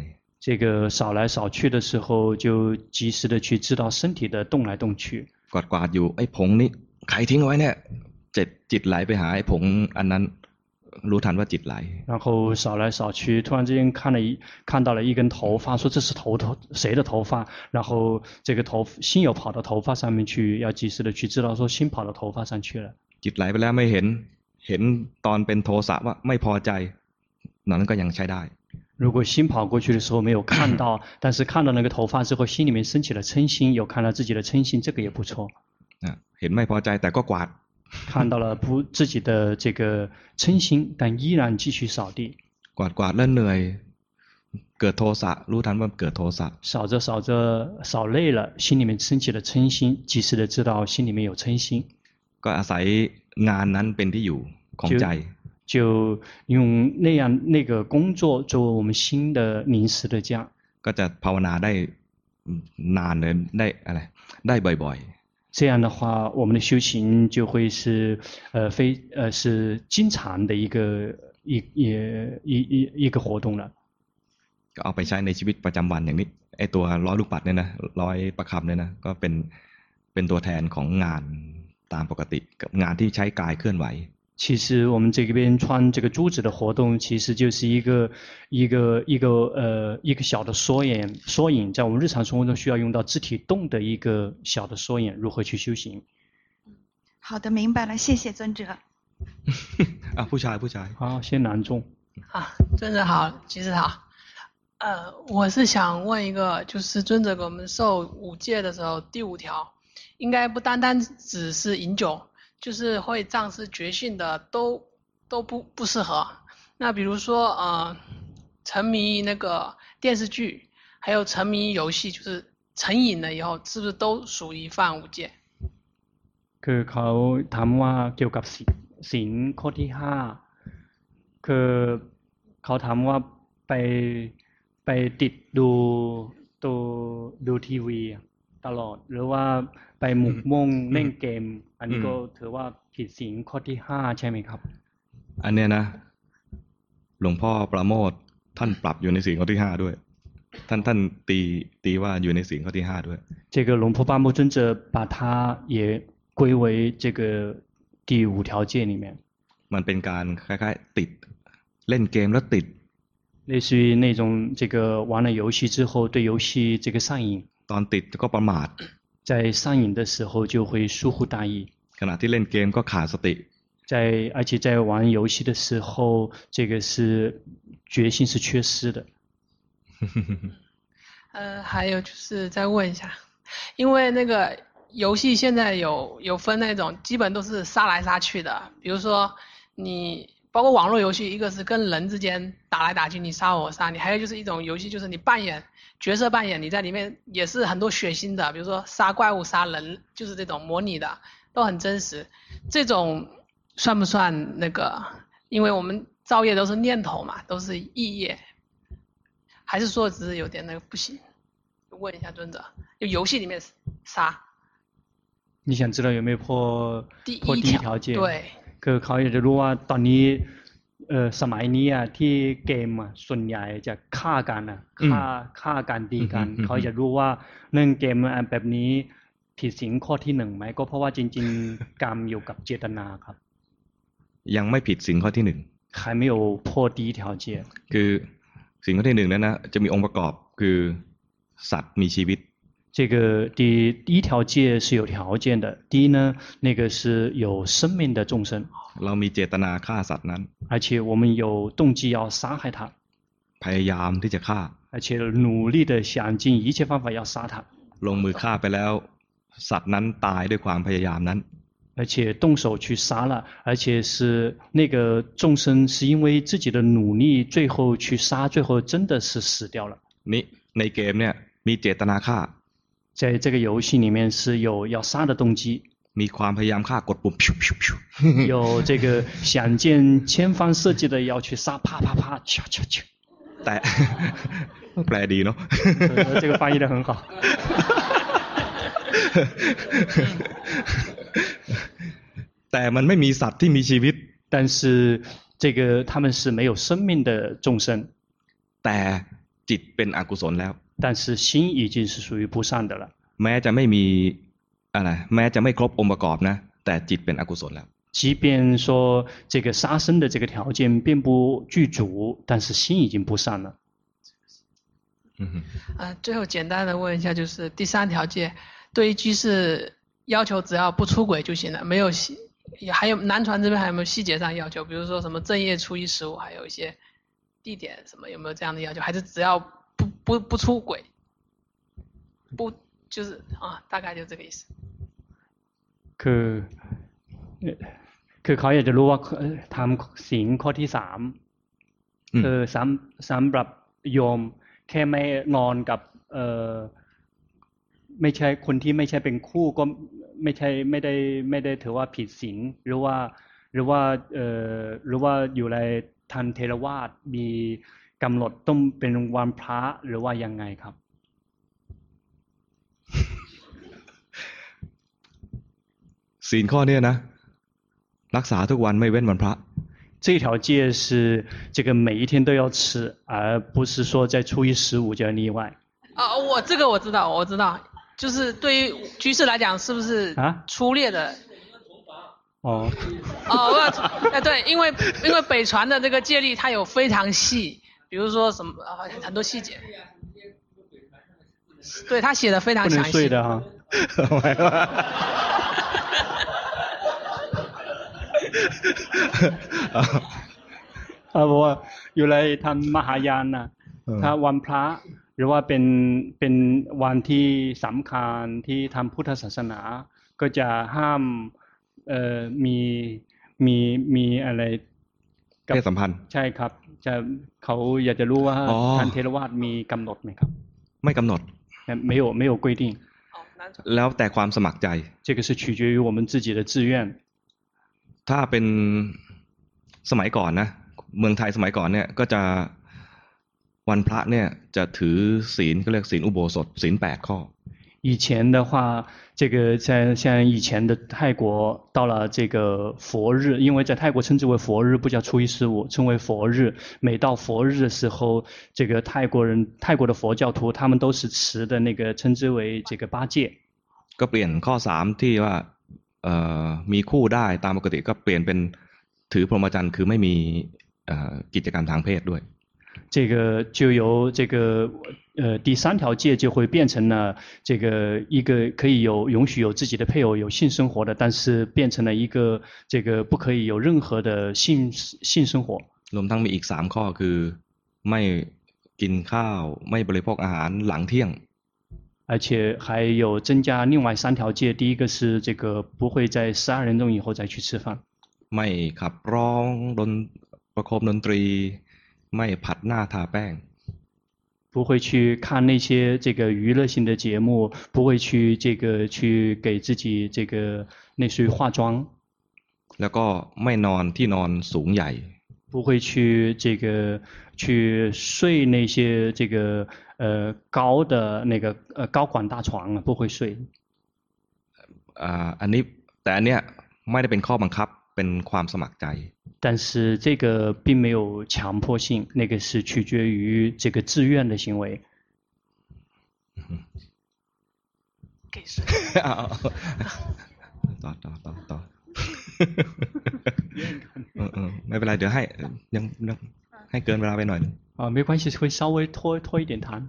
这个扫来扫去的时候，就及时的去知道身体的动来动去。 กวาดกวาดอยู่ไอ้ผงนี่ใครทิ้งเอาไว้เนี่ยจิตจิตไหลไปหาไอ้ผงอันนั้นรู้ทันว่าจิตไหล然后扫来扫去，突然之间看了一看到了一根头发，说这是头头谁的头发？然后这个头心有跑到头发上面去，要及时的去知道说心跑到头发上去了。 จิตไหลไปแล้วไม่เห็นเห็นตอนเป็นโทสะว่าไม่พอใจนั้นก็ยังใช้ได้如果心跑过去的时候没有看到，但是看到那个头发之后，心里面升起了嗔心，有看到自己的嗔心，这个也不错。 เห็นไม่พอใจแต่ก็กวาด看到了不自己的这个嗔心，但依然继续扫地。 กวาดกวาดแล้วเหนื่อยเกิดโทสะรู้ทันว่าเกิดโทสะ扫着扫着扫累了，心里面升起了嗔心，及时的知道心里面有嗔心。 ก็อาศัยงานนั้นเป็นที่อยู่ของใจ就用那样那个工作作为我们心的临时的家， ก็จะภาวนาได้นานเลยได้อะไรได้บ่อย这样的话，我们的修行就会是呃非呃是经常的一个一一一一一个活动了。 ๆก็เอาไปใช้ในชีวิตประจำวันอย่างนี้ไอ้ตัวร้อยลูกปัดเนี่ยนะร้อยประคำเนี่ยนะก็เป็นเป็นตัวแทนของงานตามปกติกับงานที่ใช้กายเคลื่อนไหว其实我们这边穿这个珠子的活动，其实就是一个一个一个呃一个小的缩影，缩影在我们日常生活中需要用到肢体动的一个小的缩影，如何去修行？ 好的，明白了，谢谢尊者。 อ่ะผู้ชายผู้ชาย好，先男众。 啊，尊者好，居士好。呃，我是想问一个，就是尊者给我们受五戒的时候，第五条，应该不单单只是饮酒。 就是会丧失觉性的都都不不适合。那比如说呃，沉迷那个电视剧，还有沉迷游戏，就是成瘾了以后，是不是都属于犯五戒？ คือเขาถามว่าเกี่ยวกับศีลข้อที่ห้าคือเขาถามว่าไปไปติดดูตัวดูทีวีตลอดหรือว่าไปหมกมุ่งเล่นเกม อันนี้ก็ถือว่าผิดศีลข้อที่ห้าใช่ไหมครับอันเนี้ยนะหลวงพ่อประโมทท่านปรับอยู่ในศีลข้อที่ห้าด้วยท่านท่านตีตีว่าอยู่ในศีลข้อที่ห้าด้วย这个龙婆巴摩尊者把它也归为这个第五条戒里面มันเป็นการคล้ายๆติดเล่นเกมแล้วติด类似于那种这个玩了游戏之后对游戏这个上瘾ตอนติดก็ประมาท在上瘾的时候就会疏忽大意ขณะที่เล่นเกมก็ขาดสติ在而且在玩游戏的时候这个是决心是缺失的呃，还有就是再问一下，因为那个游戏现在有有分那种基本都是杀来杀去的，比如说你包括网络游戏，一个是跟人之间打来打去，你杀我我杀你，还有就是一种游戏就是你扮演角色扮演，你在里面也是很多血腥的，比如说杀怪物杀人，就是这种模拟的，都很真实。这种算不算那个？因为我们造业都是念头嘛，都是意业，还是说只是有点那个不行？问一下尊者，就游戏里面杀。 你想知道有没有破破第一条戒？ 对。 คือเขาอยากจะรู้ว่าตอนนี้เออสมัยนี้อ่ะที่เกมอ่ะส่วนใหญ่จะฆ่ากันอ่ะฆ่าฆ่ากันตีกันเขาอยากรู้ว่าเรื่องเกมแบบนี้ผิดศีลข้อที่หนึ่งไหมก็เพราะว่าจริงๆกรรมอยู่กับเจตนาครับยังไม่ผิดศีลข้อที่หนึ่ง还没有破第一条戒คือศีลข้อที่หนึ่งนั้นนะจะมีองค์ประกอบคือสัตว์มีชีวิต这个第第一条戒是有条件的。第一呢，那个是有生命的众生。 เรามีเจตนาฆ่าสัตว์นั้น而且我们有动机要杀害他。 พยายามที่จะฆ่า而且努力的想尽一切方法要杀他。 ลงมือฆ่าไปแล้วสัตว์นั้นตายด้วยความพยายามนั้น而且动手去杀了，而且是那个众生是因为自己的努力，最后去杀，最后真的是死掉了。 นี่ในเกมเนี่ยมีเจตนาฆ่า在这个游戏里面是有要杀的动机， มีความพยายามฆ่ากดปุ่ม有这个想尽千方设计的要去杀，啪啪啪，敲敲敲。 แต่แปลดีเนาะ这个翻译的很好。 แต่มันไม่มีสัตว์ที่มีชีวิต但是这个他们是没有生命的众生แต่จิตเป็นอกุศลแล้ว但是心已经是属于不善的了。 แม้จะไม่มีอะไรแม้จะไม่ครบองค์ประกอบนะแต่จิตเป็นอกุศลแล้ว即便说这个杀生的这个条件并不具足，但是心已经不善了。 嗯呃，最后简单的问一下，就是第三条戒，对于居士要求只要不出轨就行了，没有细，还有南传这边还有没有细节上要求？比如说什么正月初一十五，还有一些地点什么，有没有这样的要求？还是只要不不不出轨，不就是啊，大概就这个意思。 คือคือเขาอยากจะรู้ว่าทำศีลข้อที่สามคือสำสำหรับโยมแค่ไม่นอนกับเอ่อไม่ใช่คนที่ไม่ใช่เป็นคู่ก็ไม่ใช่ไม่ได้ไม่ได้ถือว่าผิดศีลหรือว่าหรือว่าเอ่อหรือว่าอยู่ในทันเทรวาสมีกำหนดต้องเป็นวันพระหรือว่ายังไงครับศีลข้อนี้นะรักษาทุกวันไม่เว้นวันพระ这条戒是这个每一天都要吃，而不是说在初一十五就要例外。 啊，我这个我知道，我知道，就是对于居士来讲，是不是粗略的？ 哦。 哦，哎对，因为因为北传的这个戒律它有非常细，比如说什么啊很多细节，对他写的非常详细。不能睡的哈。เพราะว่าอยู่ในทางมหายานนะถ้าวันพระหรือว่าเป็นเป็นวันที่สำคัญที่ทางพุทธศาสนาก็จะห้ามเอ่อมีมีมีอะไรเพศสัมพันธ์ใช่ครับจะเขาอยากจะรู้ว่าทางเทรวาสมีกำหนดไหมครับไม่กำหนด没有没有规定แล้วแต่ความสมัครใจ这个是取决于我们自己的自愿ถ้าเป็นสมัยก่อนนะเมืองไทยสมัยก่อนเนี่ยก็จะวันพระเนี่ยจะถือศีลก็เรียกศีลอุโบสถศีลแปดข้อ以前的话这个在像以前的泰国到了这个佛日因为在泰国称之为佛日不叫初一十五称为佛日每到佛日的时候这个泰国人泰国的佛教徒他们都是持的那个称之为这个八戒ก็เปลี่ยนข้อสามที่ว่าเอ่อมีคู่ได้ตามปกติก็เปลี่ยนเป็นถือพรหมจรรย์คือไม่มีเอ่อกิจกรรมทางเพศด้วย这个就由这个呃第三条戒就会变成了这个一个可以有允许有自己的配偶有性生活的但是变成了一个这个不可以有任何的性性生活รวมทั้งมีอีกสามข้อคือไม่กินข้าวไม่บริโภคอาหารหลังเที่ยง而且还有增加另外三条戒第一个是这个不会在十二点钟以后再去吃饭ไม่ขับร้องดนประโคมดนตรีไม่ผัดหน้าทาแป้ง不会去看那些这个娱乐性的节目不会去这个去给自己这个类似于化妆แล้วก็ไม่นอนที่นอนสูงใหญ่不会去这个去睡那些这个呃高的那个呃高管大床不会睡อ่าอันนี้แต่อันเนี้ยไม่ได้เป็นข้อบังคับเป็นความสมัครใจ但是这个并没有强迫性那个是取决于这个自愿的行为给谁ต่อต่อต่อต่อไม่เป็นไรเดี๋ยวให้ยังให้เกินเวลาไปหน่อยนึง啊没关系会稍微拖拖一点谈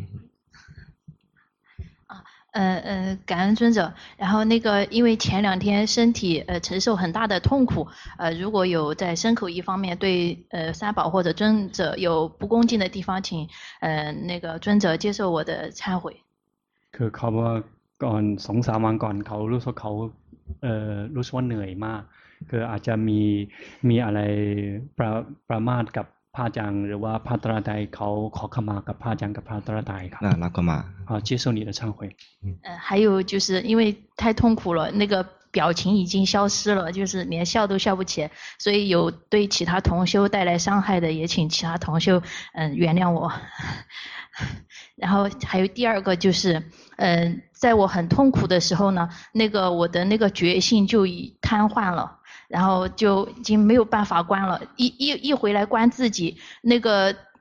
呃呃，感恩尊者。然后那个，因为前两天身体呃承受很大的痛苦，呃，如果有在身口意方面对呃三宝或者尊者有不恭敬的地方，请呃那个尊者接受我的忏悔。 คือเขาว่าก่อนสองสามวันก่อนเขารู้สึกเขาเอ่อรู้สึกว่าเหนื่อยมากคืออาจจะมีมีอะไรประประมาทกับพระอาจารย์หรือว่าพระตราไตรเขาขอขมากับพระอาจารย์กับพระตราไตรครับรับขมา好接受你的忏悔呃还有就是因为太痛苦了那个表情已经消失了就是连笑都笑不起来所以有对其他同修带来伤害的也请其他同修嗯原谅我然后还有第二个就是嗯在我很痛苦的时候呢那个我的那个觉性就已瘫痪了然后就已经没有办法关了一一一回来关自己那个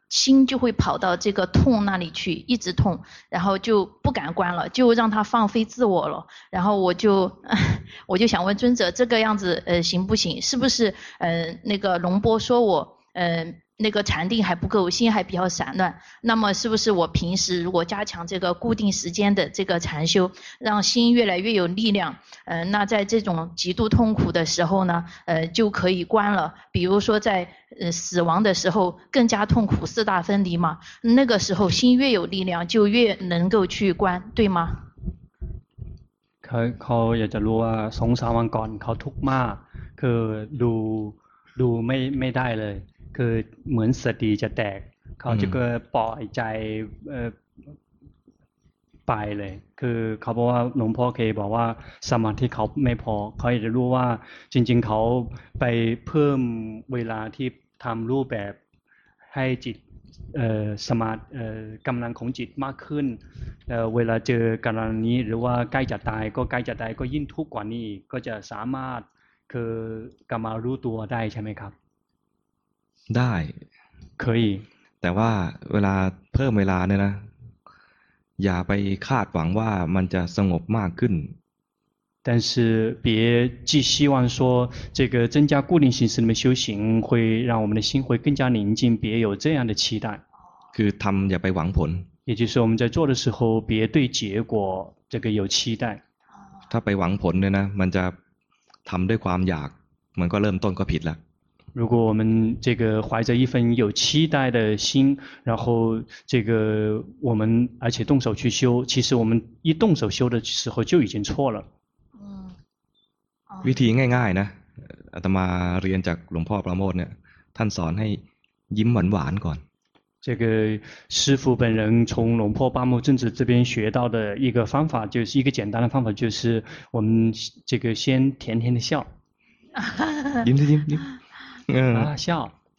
心就会跑到这个痛那里去，一直痛，然后就不敢观了，就让它放飞自我了。然后我就我就想问尊者，这个样子呃行不行？是不是呃那个龙波说我呃那个禅定还不够，心还比较散乱？那么是不是我平时如果加强这个固定时间的这个禅修，让心越来越有力量，呃那在这种极度痛苦的时候呢，呃就可以观了。比如说在呃死亡的时候更加痛苦，四大分离嘛，那个时候心越有力量，就越能够去观，对吗？ เขาเขาอยากจะรู้ว่าสองสามวันก่อนเขาทุกข์มากคือดูดูไม่ไม่ได้เลยคือเหมือนสติจะแตกเขาจะก็ปล่อยใจเอ่อไปเลยคือเขาบอกว่าหลวงพ่อเคยบอกว่าสมาธิเขาไม่พอเขาอยากจะรู้ว่าจริงๆเขาไปเพิ่มเวลาที่ทำรูปแบบให้จิตเอ่อสมาธิเอ่อกำลังของจิตมากขึ้นเอ่อเวลาเจอกรณีนี้หรือว่าใกล้จะตายก็ใกล้จะตายก็ยิ่งทุกข์กว่านี้ก็จะสามารถคือกลับมารู้ตัวได้ใช่ไหมครับได้เคยแต่ว่าเวลาเพิ่มเวลาเนี่ยนะอย่าไปคาดหวังว่ามันจะสงบมากขึ้น但是别寄希望说这个增加固定形式的修行会让我们的心会更加宁静，别有这样的期待。 คือทำอย่าไปหวังผล也就是我们在做的时候别对结果这个有期待。 ถ้าไปหวังผลเนี่ยนะมันจะทำด้วยความอยากมันก็เริ่มต้นก็ผิดแล้ว如果我们这个怀着一份有期待的心，然后这个我们而且动手去修，其实我们一动手修的时候就已经错了。 วิธีง่ายๆนะอาตมาเรียนจากหลวงพ่อประโมทเนี่ยท่านสอนให้ยิ้มหวานๆก่อน这个师父本人从龙婆巴木正子这边学到的一个方法，就是一个简单的方法，就是我们这个先甜甜的笑。 ยิ้มยิ้มยิ้ม啊笑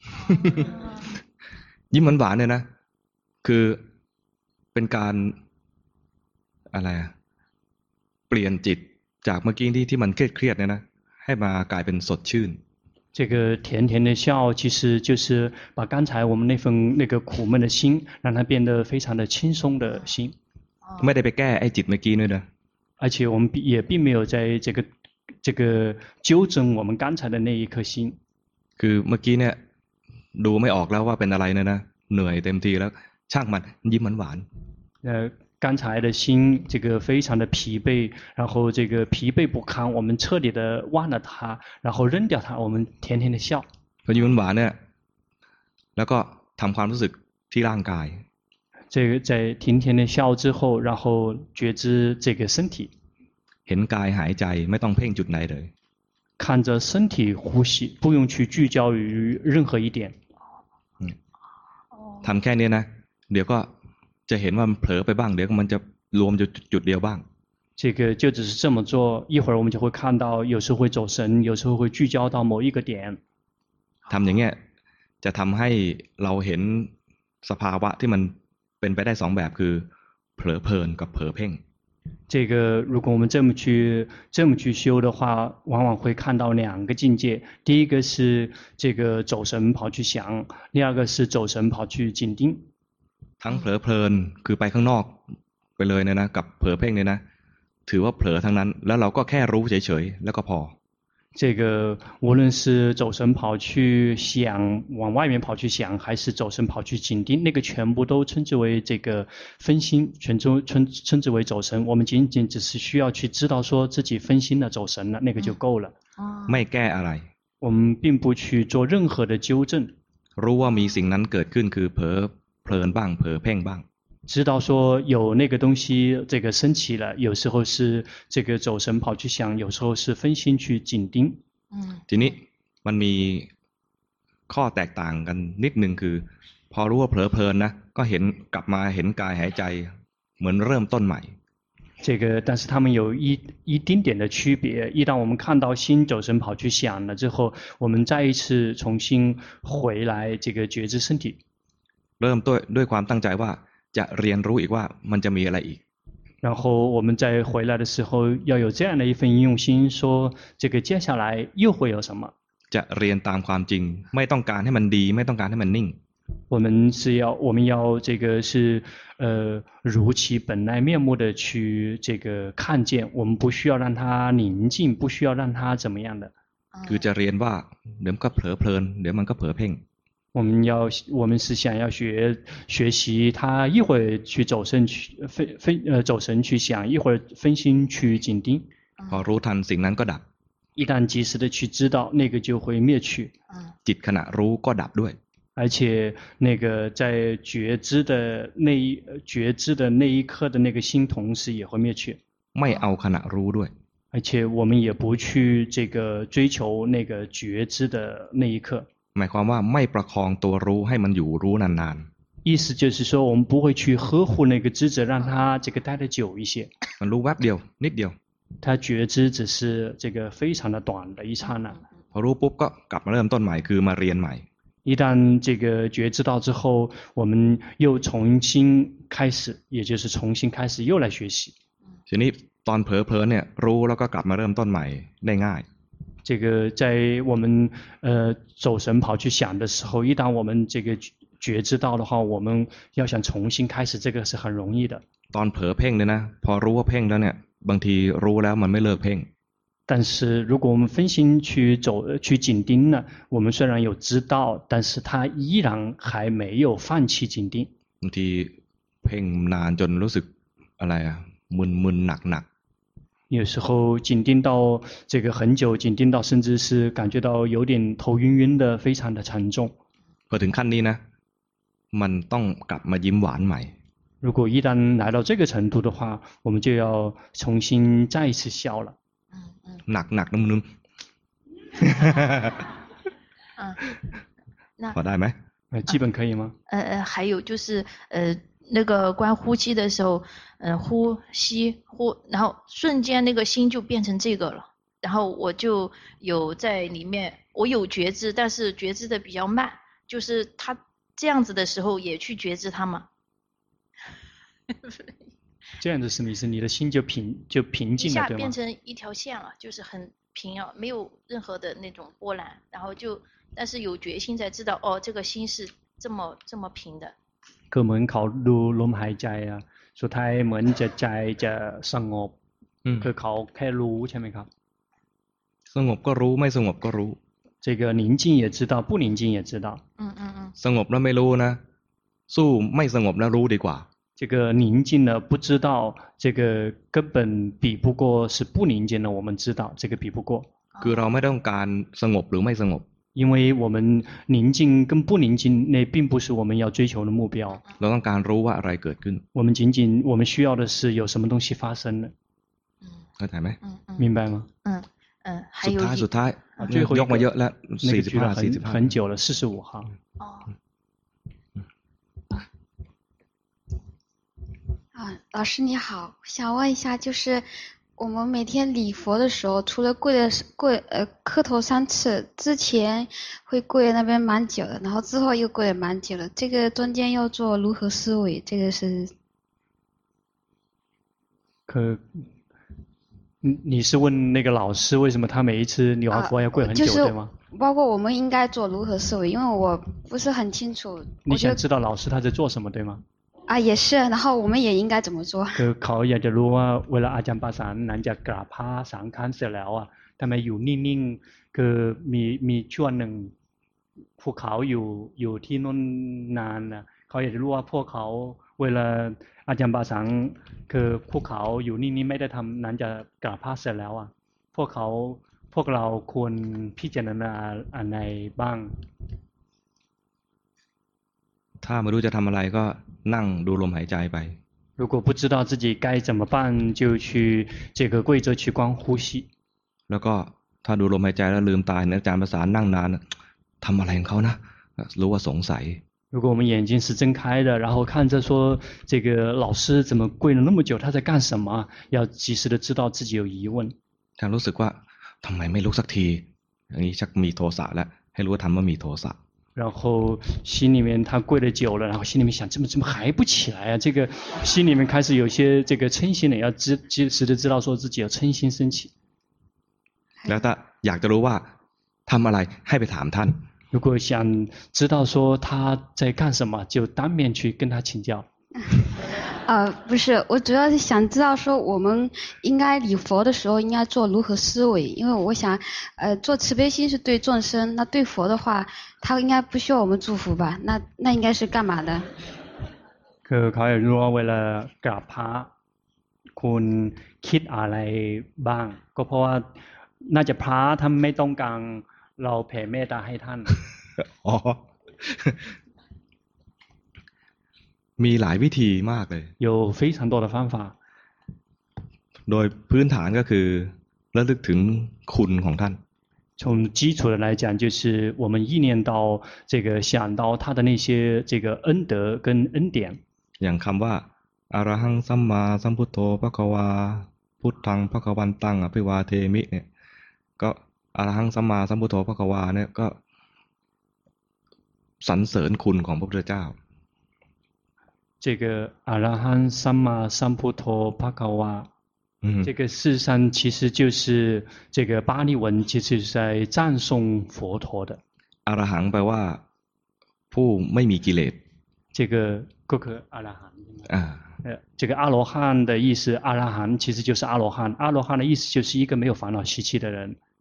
ยิ้มหวานๆเนี่ยนะคือเป็นการอะไรเปลี่ยนจิตจากเมื่อกี้ที่ที่มันเครียดๆเนี่ยนะให้มากลายเป็นสดชื่น这个甜甜的笑其实就是把刚才我们那份那个苦闷的心让它变得非常的轻松的心ไม่ได้ไปแก้ไอ้จิตเมื่อกี้ด้วยนะ而且我们也并没有在这个这个纠正我们刚才的那一颗心คือเมื่อกี้เนี่ยดูไม่ออกแล้วว่าเป็นอะไรเนี่ยนะเหนื่อยเต็มทีแล้วช่างมันยิ้มหวานๆ呃刚才的心这个非常的疲惫然后这个疲惫不堪我们彻底的忘了它然后扔掉它我们甜甜的笑พอยิ้มหวานเนี่ยแล้วก็ทำความรู้สึกที่ร่างกาย这个在甜甜的笑之后然后觉知这个身体เห็นกายหายใจไม่ต้องเพ่งจุดไหนเลย看着身体呼吸不用去聚焦于任何一点ทำแค่นี้นะเดี๋ยวก็จะเห็นว่ามันเผลอไปบ้างเดี๋ยวมันจะรวมจุดจุดเดียวบ้าง这个就只是这么做一会儿我们就会看到有时候会走神有时候会聚焦到某一个点ทำอย่างเงี้ยจะทำให้เราเห็นสภาวะที่มันเป็นไปได้สองแบบคือเผลอเพลินกับเผลอเพ่ง这个如果我们这么去这么去修的话往往会看到两个境界第一个是这个走神跑去想第二个是走神跑去紧盯ทั้งเผลอเพลินคือไปข้างนอกไปเลยเนี่ยนะกับเผลอเพ่งเนี่ยนะถือว่าเผลอทั้งนั้นแล้วเราก็แค่รู้เฉยๆแล้วก็พอ这个无论是走神跑去想往外面跑去想还是走神跑去紧盯那个全部都称之为这个分心全称称称之为走神我们仅仅只是需要去知道说自己分心了走神了那个就够了ไม่แก้อะไร我们并不去做任何的纠正รู้ว่ามีสิ่งนั้นเกิดขึ้นคือเผลอเพลินบ้างเผลอเพ่งบ้าง知道说有那个东西这个升起了有时候是这个走神跑去想有时候是分心去紧盯ทีนี้มันมีข้อแตกต่างกันนิดนึงคือพอรู้ว่าเผลอเพลินนะก็เห็นกลับมาเห็นกายหายใจเหมือนเริ่มต้นใหม่这个但是他们有一一丁点的区别一旦我们看到心走神跑去想了之后我们再一次重新回来这个觉知身体เริ่มต้นด้วยความตั้งใจว่าจะเรียนรู้อีกว่ามันจะมีอะไรอีก然后我们在回来的时候要有这样的一份用心说这个接下来又会有什么จะเรียนตามความจริงไม่ต้องการให้มันดีไม่ต้องการให้มันนิ่ง我们是要我们要这个是呃如其本来面目的去这个看见，我们不需要让它宁静，不需要让它怎么样的。 คือจะเรียนว่าเดี๋ยวมันก็เผลอเพลินเดี๋ยวมันก็เผลอเพ่ง我们要我们是想要学学习，他一会儿去走神去分分呃走神去想，一会儿分心去紧盯。 พอรู้ทันสิ่งนั้นก็ดับ一旦及时的去知道，那个就会灭去。 จิตขณะรู้ก็ดับด้วย而且那个在觉知的那一觉知的那一刻的那个心，同时也会灭去。 ไม่เอาขณะรู้ด้วย而且我们也不去这个追求那个觉知的那一刻。 หมายความว่าไม่ประคองตัวรู้ให้มันอยู่รู้นาน意思就是说，我们不会去呵护那个知者，让他这个待得久一些。 ๆมันรู้แวบเดียวนิดเดียว他觉知只是这个非常的短的一刹那。 พอรู้ปุ๊บก็กลับมาเริ่มต้นใหม่คือมาเรียนใหม่一旦这个觉知到之后，我们又重新开始，也就是重新开始又来学习。 ทีนี้ตอนเผลอเพลินเนี่ยรู้แล้วก็กลับมาเริ่มต้นใหม่ได้ง่าย这个在我们呃走神跑去想的时候，一旦我们这个觉知到的话，我们要想重新开始，这个是很容易的。 ตอนเผลอเพ่งเนี่ยนะพอรู้ว่าเพ่งแล้วเนี่ยบางทีรู้แล้วมันไม่เลิกเพ่ง但是如果我们分心去走去紧盯呢，我们虽然有知道，但是它依然还没有放弃紧盯。 บางทีเพ่งนานจนรู้สึกอะไรอะมึนๆหนัก有时候紧盯到这个很久，紧盯到甚至是感觉到有点头晕晕的，非常的沉重。 ๆพอถึงขั้นนี้นะมันต้องกลับมายิ้มหวานใหม่如果一旦来到这个程度的话，我们就要重新再一次笑了。 หนักหนักนุ่ม嗯，那ๆพอได้ไหม呃，基本可以吗？ 呃呃，还有就是呃，那个观呼吸的时候，呃，呼吸呼，然后瞬间那个心就变成这个了，然后我就有在里面，我有觉知，但是觉知的比较慢，就是他这样子的时候也去觉知它嘛。 这样的什么意思？你的心就平就平一静了， 下对吗？ 变成一条线了，就是很平啊，没有任何的那种波澜，然后就但是有决心才知道，哦，这个心是这么这么平的。 คือเหมือนเขาดูลมหายใจอ่ะสุดท้ายเหมือนจะใจจะสงบอืมคือเขาแค่รู้ใช่ไหมครับสงบก็รู้ไม่สงบก็รู้这个宁静也知道，不宁静也知道。 嗯嗯嗯。 สงบแล้วไม่รู้นะสู้ไม่สงบแล้วรู้ดีกว่า这个宁静呢，不知道，这个根本比不过是不宁静的。我们知道这个比不过， คือเราไม่ต้องการสงบหรือไม่สงบ因为我们宁静跟不宁静那并不是我们要追求的目标。 เราต้องการรู้ว่าอะไรเกิดขึ้น我们仅仅我们需要的是有什么东西发生了， เข้าใจไหม嗯嗯。 明白吗？ 嗯嗯，还สุด有ท้าย一สุดท้าย啊，最后一ยกมาเย个อะแล้ว那สี่个สิบ举ห้า了สี่很สิบห้า很久了，四十五号。 哦。 啊，老师你好，想问一下，就是我们每天礼佛的时候，除了跪的是跪呃磕头三次，之前会跪那边蛮久的，然后之后又跪了蛮久了，这个中间要做如何思维？这个是可，你你是问那个老师为什么他每一次礼完佛要跪很久， 就是对吗？ 包括我们应该做如何思维，因为我不是很清楚。 你我觉得想知道老师他在做什么，对吗？ 啊，也是，然后我们也应该怎么做？ คือเขาอยากจะรู้ว่าเวลาอาจารย์ประสานหลังจากกราบพระสามครั้งเสร็จแล้วอ่ะทำไมอยู่นิ่งๆคือมีมีช่วงหนึ่งพวกเขาอยู่อยู่ที่นู่นนานนะเขาอยากจะรู้ว่าพวกเขาเวลาอาจารย์ประสานคือพวกเขาอยู่นิ่งๆไม่ได้ทำหลังจากกราบพระเสร็จแล้วอ่ะพวกเขาพวกเราควรพิจารณาอะไรบ้างถ้าไม่รู้จะทำอะไรก็นั่งดูลมหายใจไป如果不知道自己该怎么办，就去这个跪着去观呼吸。 แล้วก็ถ้าดูลมหายใจแล้วลืมตาเนี่ยอาจารย์ประสานนั่งนานทำอะไรของเขานะรู้ว่าสงสัย如果我们眼睛是睁开的，然后看着说这个老师怎么跪了那么久，他在干什么？要及时的知道自己有疑问。 ถ้ารู้สึกว่าทำไมไม่ลุกสักทีอย่างนี้ชักมีโทสะแล้วให้รู้ว่าทำว่ามีโทสะ然后心里面他跪了久了，然后心里面想，怎么怎么还不起来啊？这个心里面开始有些这个嗔心了，要知及时的知道说自己有嗔心升起。 แล้วถ้าอยากจะรู้ว่าทำอะไรให้ไปถามท่าน如果想知道说他在干什么，就当面去跟他请教。 呃，不是，我主要是想知道说我们应该礼佛的时候应该做如何思维，因为我想，呃，做慈悲心是对众生，那对佛的话，他应该不需要我们祝福吧？那那应该是干嘛的？ คือเขาอยากรู้ว่าเวลากราบพระคุณคิดอะไรบ้างก็เพราะว่าน่าจะพระท่านไม่ต้องการเราแผ่เมตตาให้ท่านอ๋อ มีหลายวิธีมากเลย有非常多的方法โดยพื้นฐานก็คือระลึกถึงคุณของท่าน从基础的来讲，就是我们意念到这个想到他的那些这个恩德跟恩典。 อย่างคำว่าอรหังสัมมาสัมพุทโธภควาพุทธังภควันตังอภิวาเทมิเนี่ยก็อรหังสัมมาสัมพุทโธภควาเนี่ยก็สรรเสริญคุณของพระพุทธเจ้า这个阿拉汉三玛三菩陀帕卡瓦，这个事实上其实就是这个巴利文，其实是在赞颂佛陀的。 อรหังแปลว่าผู้ไม่มีกิเลส这个ก็คือ阿拉汉。 อ่า呃，这个阿罗汉的意思，阿拉汉其实就是阿罗汉。阿罗汉的意思就是一个没有烦恼习气的人。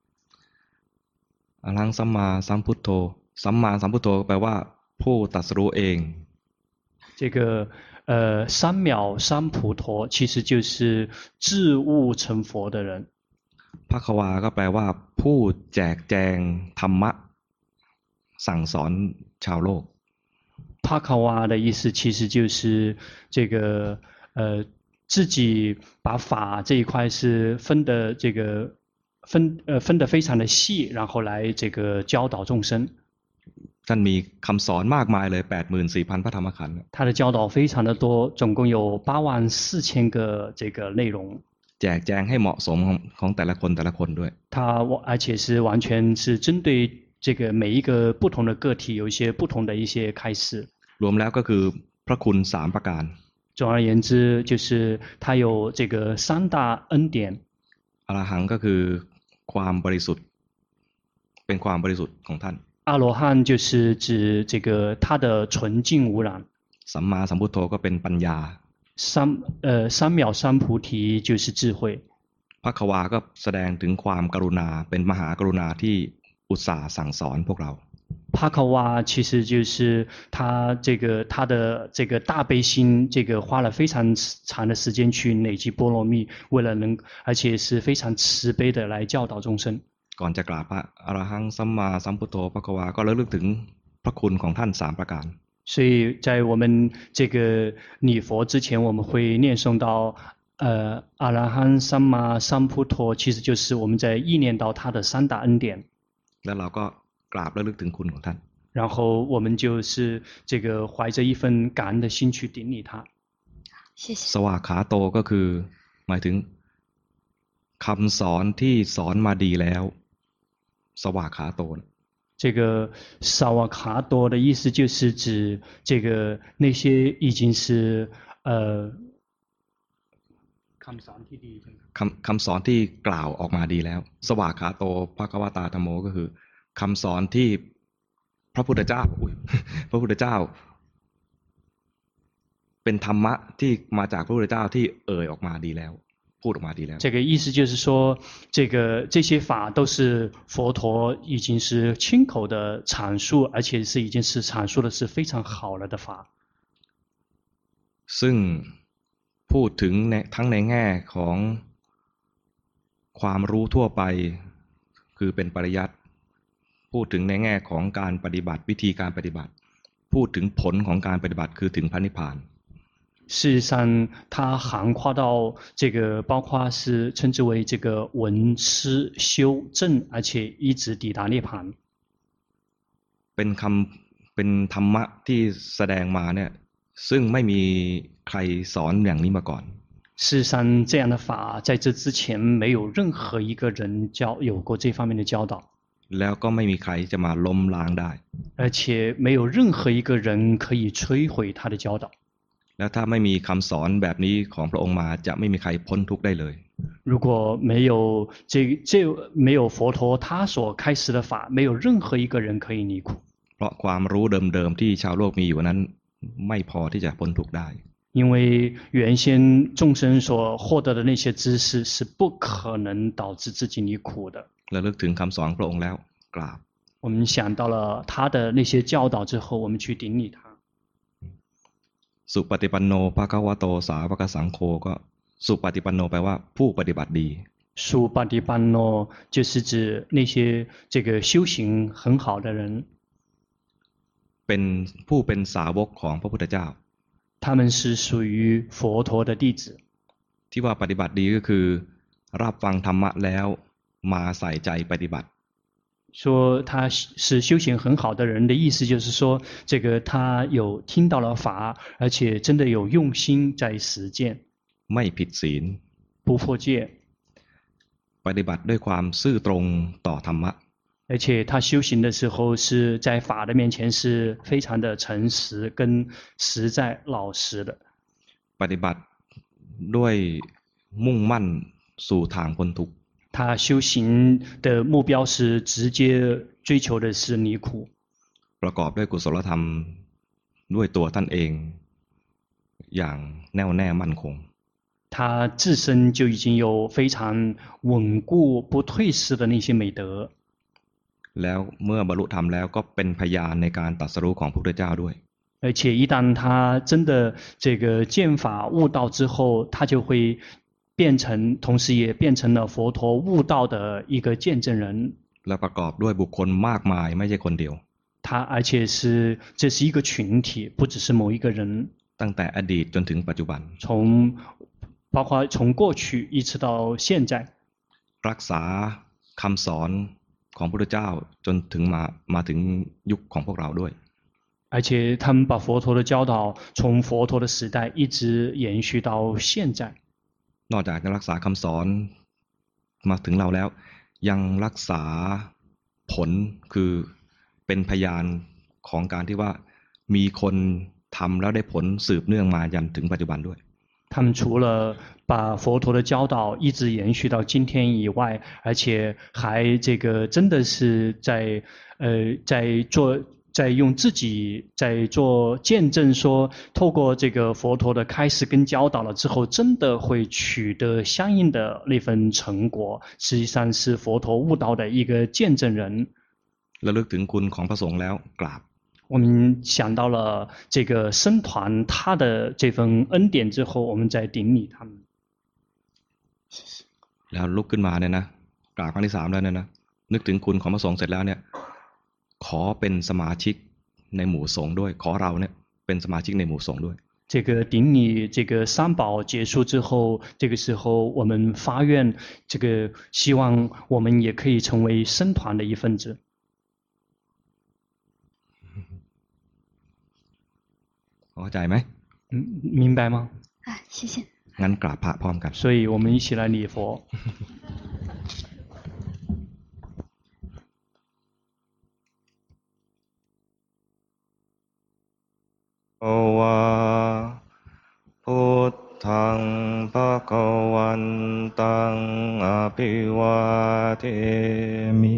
อรหังสัมมาสัมพุทโธสัมมาสัมพุทโธแปลว่าผู้ตรัสรู้เอง这个呃三藐三菩陀其实就是自悟成佛的人。 ภควาก็แปลว่าผู้แจกแจงธรรมะสั่งสอนชาวโลก帕卡瓦的意思其实就是这个呃自己把法这一块是分的这个分呃分得非常的细，然后来这个教导众生。 ท่านมีคำสอนมากมายเลย แปดหมื่นสี่พัน พระธรรมขันธ์他的教导非常的多，总共有八万四千个这个内容。 แจกแจงให้เหมาะสมของของแต่ละคนแต่ละคนด้วย他而且是完全是针对这个每一个不同的个体有一些不同的一些开示。 รวมแล้วก็คือพระคุณสามประการ总而言之，就是他有这个三大恩典。 อรหังก็คือความบริสุทธิ์เป็นความบริสุทธิ์ของท่าน阿罗汉就是指这个他的纯净无染。 สัมมาสัมพุทโธก็เป็นปัญญา三呃三藐三菩提就是智慧。 ภควาก็แสดงถึงความกรุณาเป็นมหากรุณาที่อุตส่าห์สั่งสอนพวกเรา帕卡瓦其实就是他这个他的这个大悲心，这个花了非常长的时间去累积波罗蜜，为了能而且是非常慈悲的来教导众生。 ก่อนจะกราบพระอรหังสัมมาสัมพุทโธภควาก็ระลึกถึงพระคุณของท่านสามประการ所以在我们这个礼佛之前，我们会念诵到呃阿拉汉三玛三菩陀，其实就是我们在意念到他的三大恩典。 แล้วเราก็กราบระลึกถึงคุณของท่าน然后我们就是这个怀着一份感恩的心去顶礼他。 谢谢。 สวากขาโตก็คือหมายถึงคำสอนที่สอนมาดีแล้วสวากขาโต这个萨瓦卡多的意思就是指这个那些已经是呃คำสอนที่ดีคำคำสอนที่กล่าวออกมาดีแล้ว สวากขาโตภควตาธัมโมก็คือคำสอนที่พระพุทธเจ้าพระพุทธเจ้าเป็นธรรมะที่มาจากพระพุทธเจ้าที่เอ่ยออกมาดีแล้วพูดออกมาดีแล้ว这个意思就是说，这个这些法都是佛陀已经是亲口的阐述，而且是已经是阐述的是非常好了的法。 ซึ่งพูดถึงในทั้งในแง่ของความรู้ทั่วไปคือเป็นปริยัติพูดถึงในแง่ของการปฏิบัติวิธีการปฏิบัติพูดถึงผลของการปฏิบัติคือถึงพระนิพพาน事实上，它涵跨到这个，包括是称之为这个闻思修正，而且一直抵达涅槃。 เป็นคำเป็นธรรมะที่แสดงมาเนี่ยซึ่งไม่มีใครสอนอย่างนี้มาก่อน事实上，这样的法在这之前没有任何一个人教有过这方面的教导， แล้วก็ไม่มีใครจะมาล้มล้างได้而且没有任何一个人可以摧毁他的教导。 แล้วถ้าไม่มีคำสอนแบบนี้ของพระองค์มาจะไม่มีใครพ้นทุกข์ได้เลย如果没有这这没有佛陀他所开始的法，没有任何一个人可以离苦。 เพราะความรู้เดิมๆที่ชาวโลกมีอยู่นั้นไม่พอที่จะพ้นทุกข์ได้因为原先众生所获得的那些知识是不可能导致自己离苦的。 ระลึกถึงคำสอนพระองค์แล้วกราบ我们想到了他的那些教导之后，我们去顶礼他。 สุปฏิปันโนภควโตสาวกสังโฆก็สุปฏิปันโนแปลว่าผู้ปฏิบัติดีสุปฏิปันโน就是指那些这个修行很好的人เป็นผู้เป็นสาวกของพระพุทธเจ้า他们是属于佛陀的弟子ที่ว่าปฏิบัติดีก็คือรับฟังธรรมะแล้วมาใส่ใจปฏิบัติ说他是修行很好的人的意思就是说这个他有听到了法而且真的有用心在实践ไม่ผิดศีล不破戒ปฏิบัติด้วยความซื่อตรงต่อธรรมะ而且他修行的时候是在法的面前是非常的诚实跟实在老实的ปฏิบัติด้วยมุ่งมั่นสู่ทางพ้นทุกข์他修行的目标是直接追求的是离苦ประกอบด้วยกุศลธรรมด้วยตัวท่านเองอย่างแน่วแน่มั่นคง他自身就已经有非常稳固不退失的那些美德แล้วเมื่อบรรลุธรรมแล้วก็เป็นพยานในการตรัสรู้ของพระพุทธเจ้าด้วย而且一旦他真的这个见法悟道之后他就会变成同时也变成了佛陀悟道的一个见证人และประกอบด้วยบุคคลมากมายไม่ใช่คนเดียว他而且是这是一个群体不只是某一个人ตั้งแต่อดีตจนถึงปัจจุบัน从包括从过去一直到现在รักษาคำสอนของพระพุทธเจ้าจนถึงมามาถึงยุคของพวกเราด้วย而且他们把佛陀的教导从佛陀的时代一直延续到现在นอกจากจะรักษาคำสอนมาถึงเราแล้วยังรักษาผลคือเป็นพยานของการที่ว่ามีคนทำแล้วได้ผลสืบเนื่องมายันถึงปัจจุบันด้วย他们除了把佛陀的教导一直延续到今天以外，而且还这个真的是在呃在做在用自己在做见证说，透过这个佛陀的开示跟教导了之后，真的会取得相应的那份成果，实际上是佛陀悟道的一个见证人。 ระลึกถึงคุณของพระสงฆ์แล้วกราบ我们想到了这个僧团他的这份恩典之后，我们再顶礼他们。 แล้วลุกขึ้นมาเนี่ยนะกราบครั้งที่สามแล้วเนี่ยนะนึกถึงคุณของพระสงฆ์เสร็จแล้วเนี่ยขอเป็นสมาชิกในหมู่สงฆ์ด้วยขอเราเนี่ยเป็นสมาชิกในหมู่สงฆ์ด้วย这个顶礼这个三宝结束之后，这个时候我们发愿，这个希望我们也可以成为僧团的一份子。 เข้าใจไหม明白吗啊谢谢งั้นกราบพระพร้อมกัน所以我们一起来礼佛โอวาพุทธังภคะวันตังอภิวาเทมิ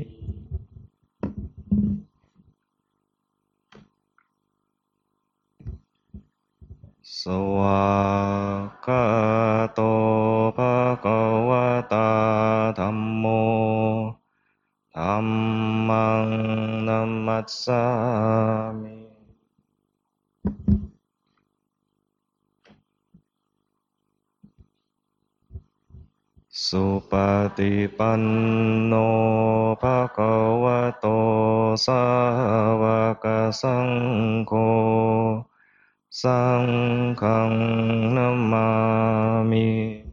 สวากาโตภะคะวะตาธัมโมธัมมังนัมมัสสามิสุปฏิปันโนภะคะวะโตสาวกสังโฆสังฆังนัมมามิ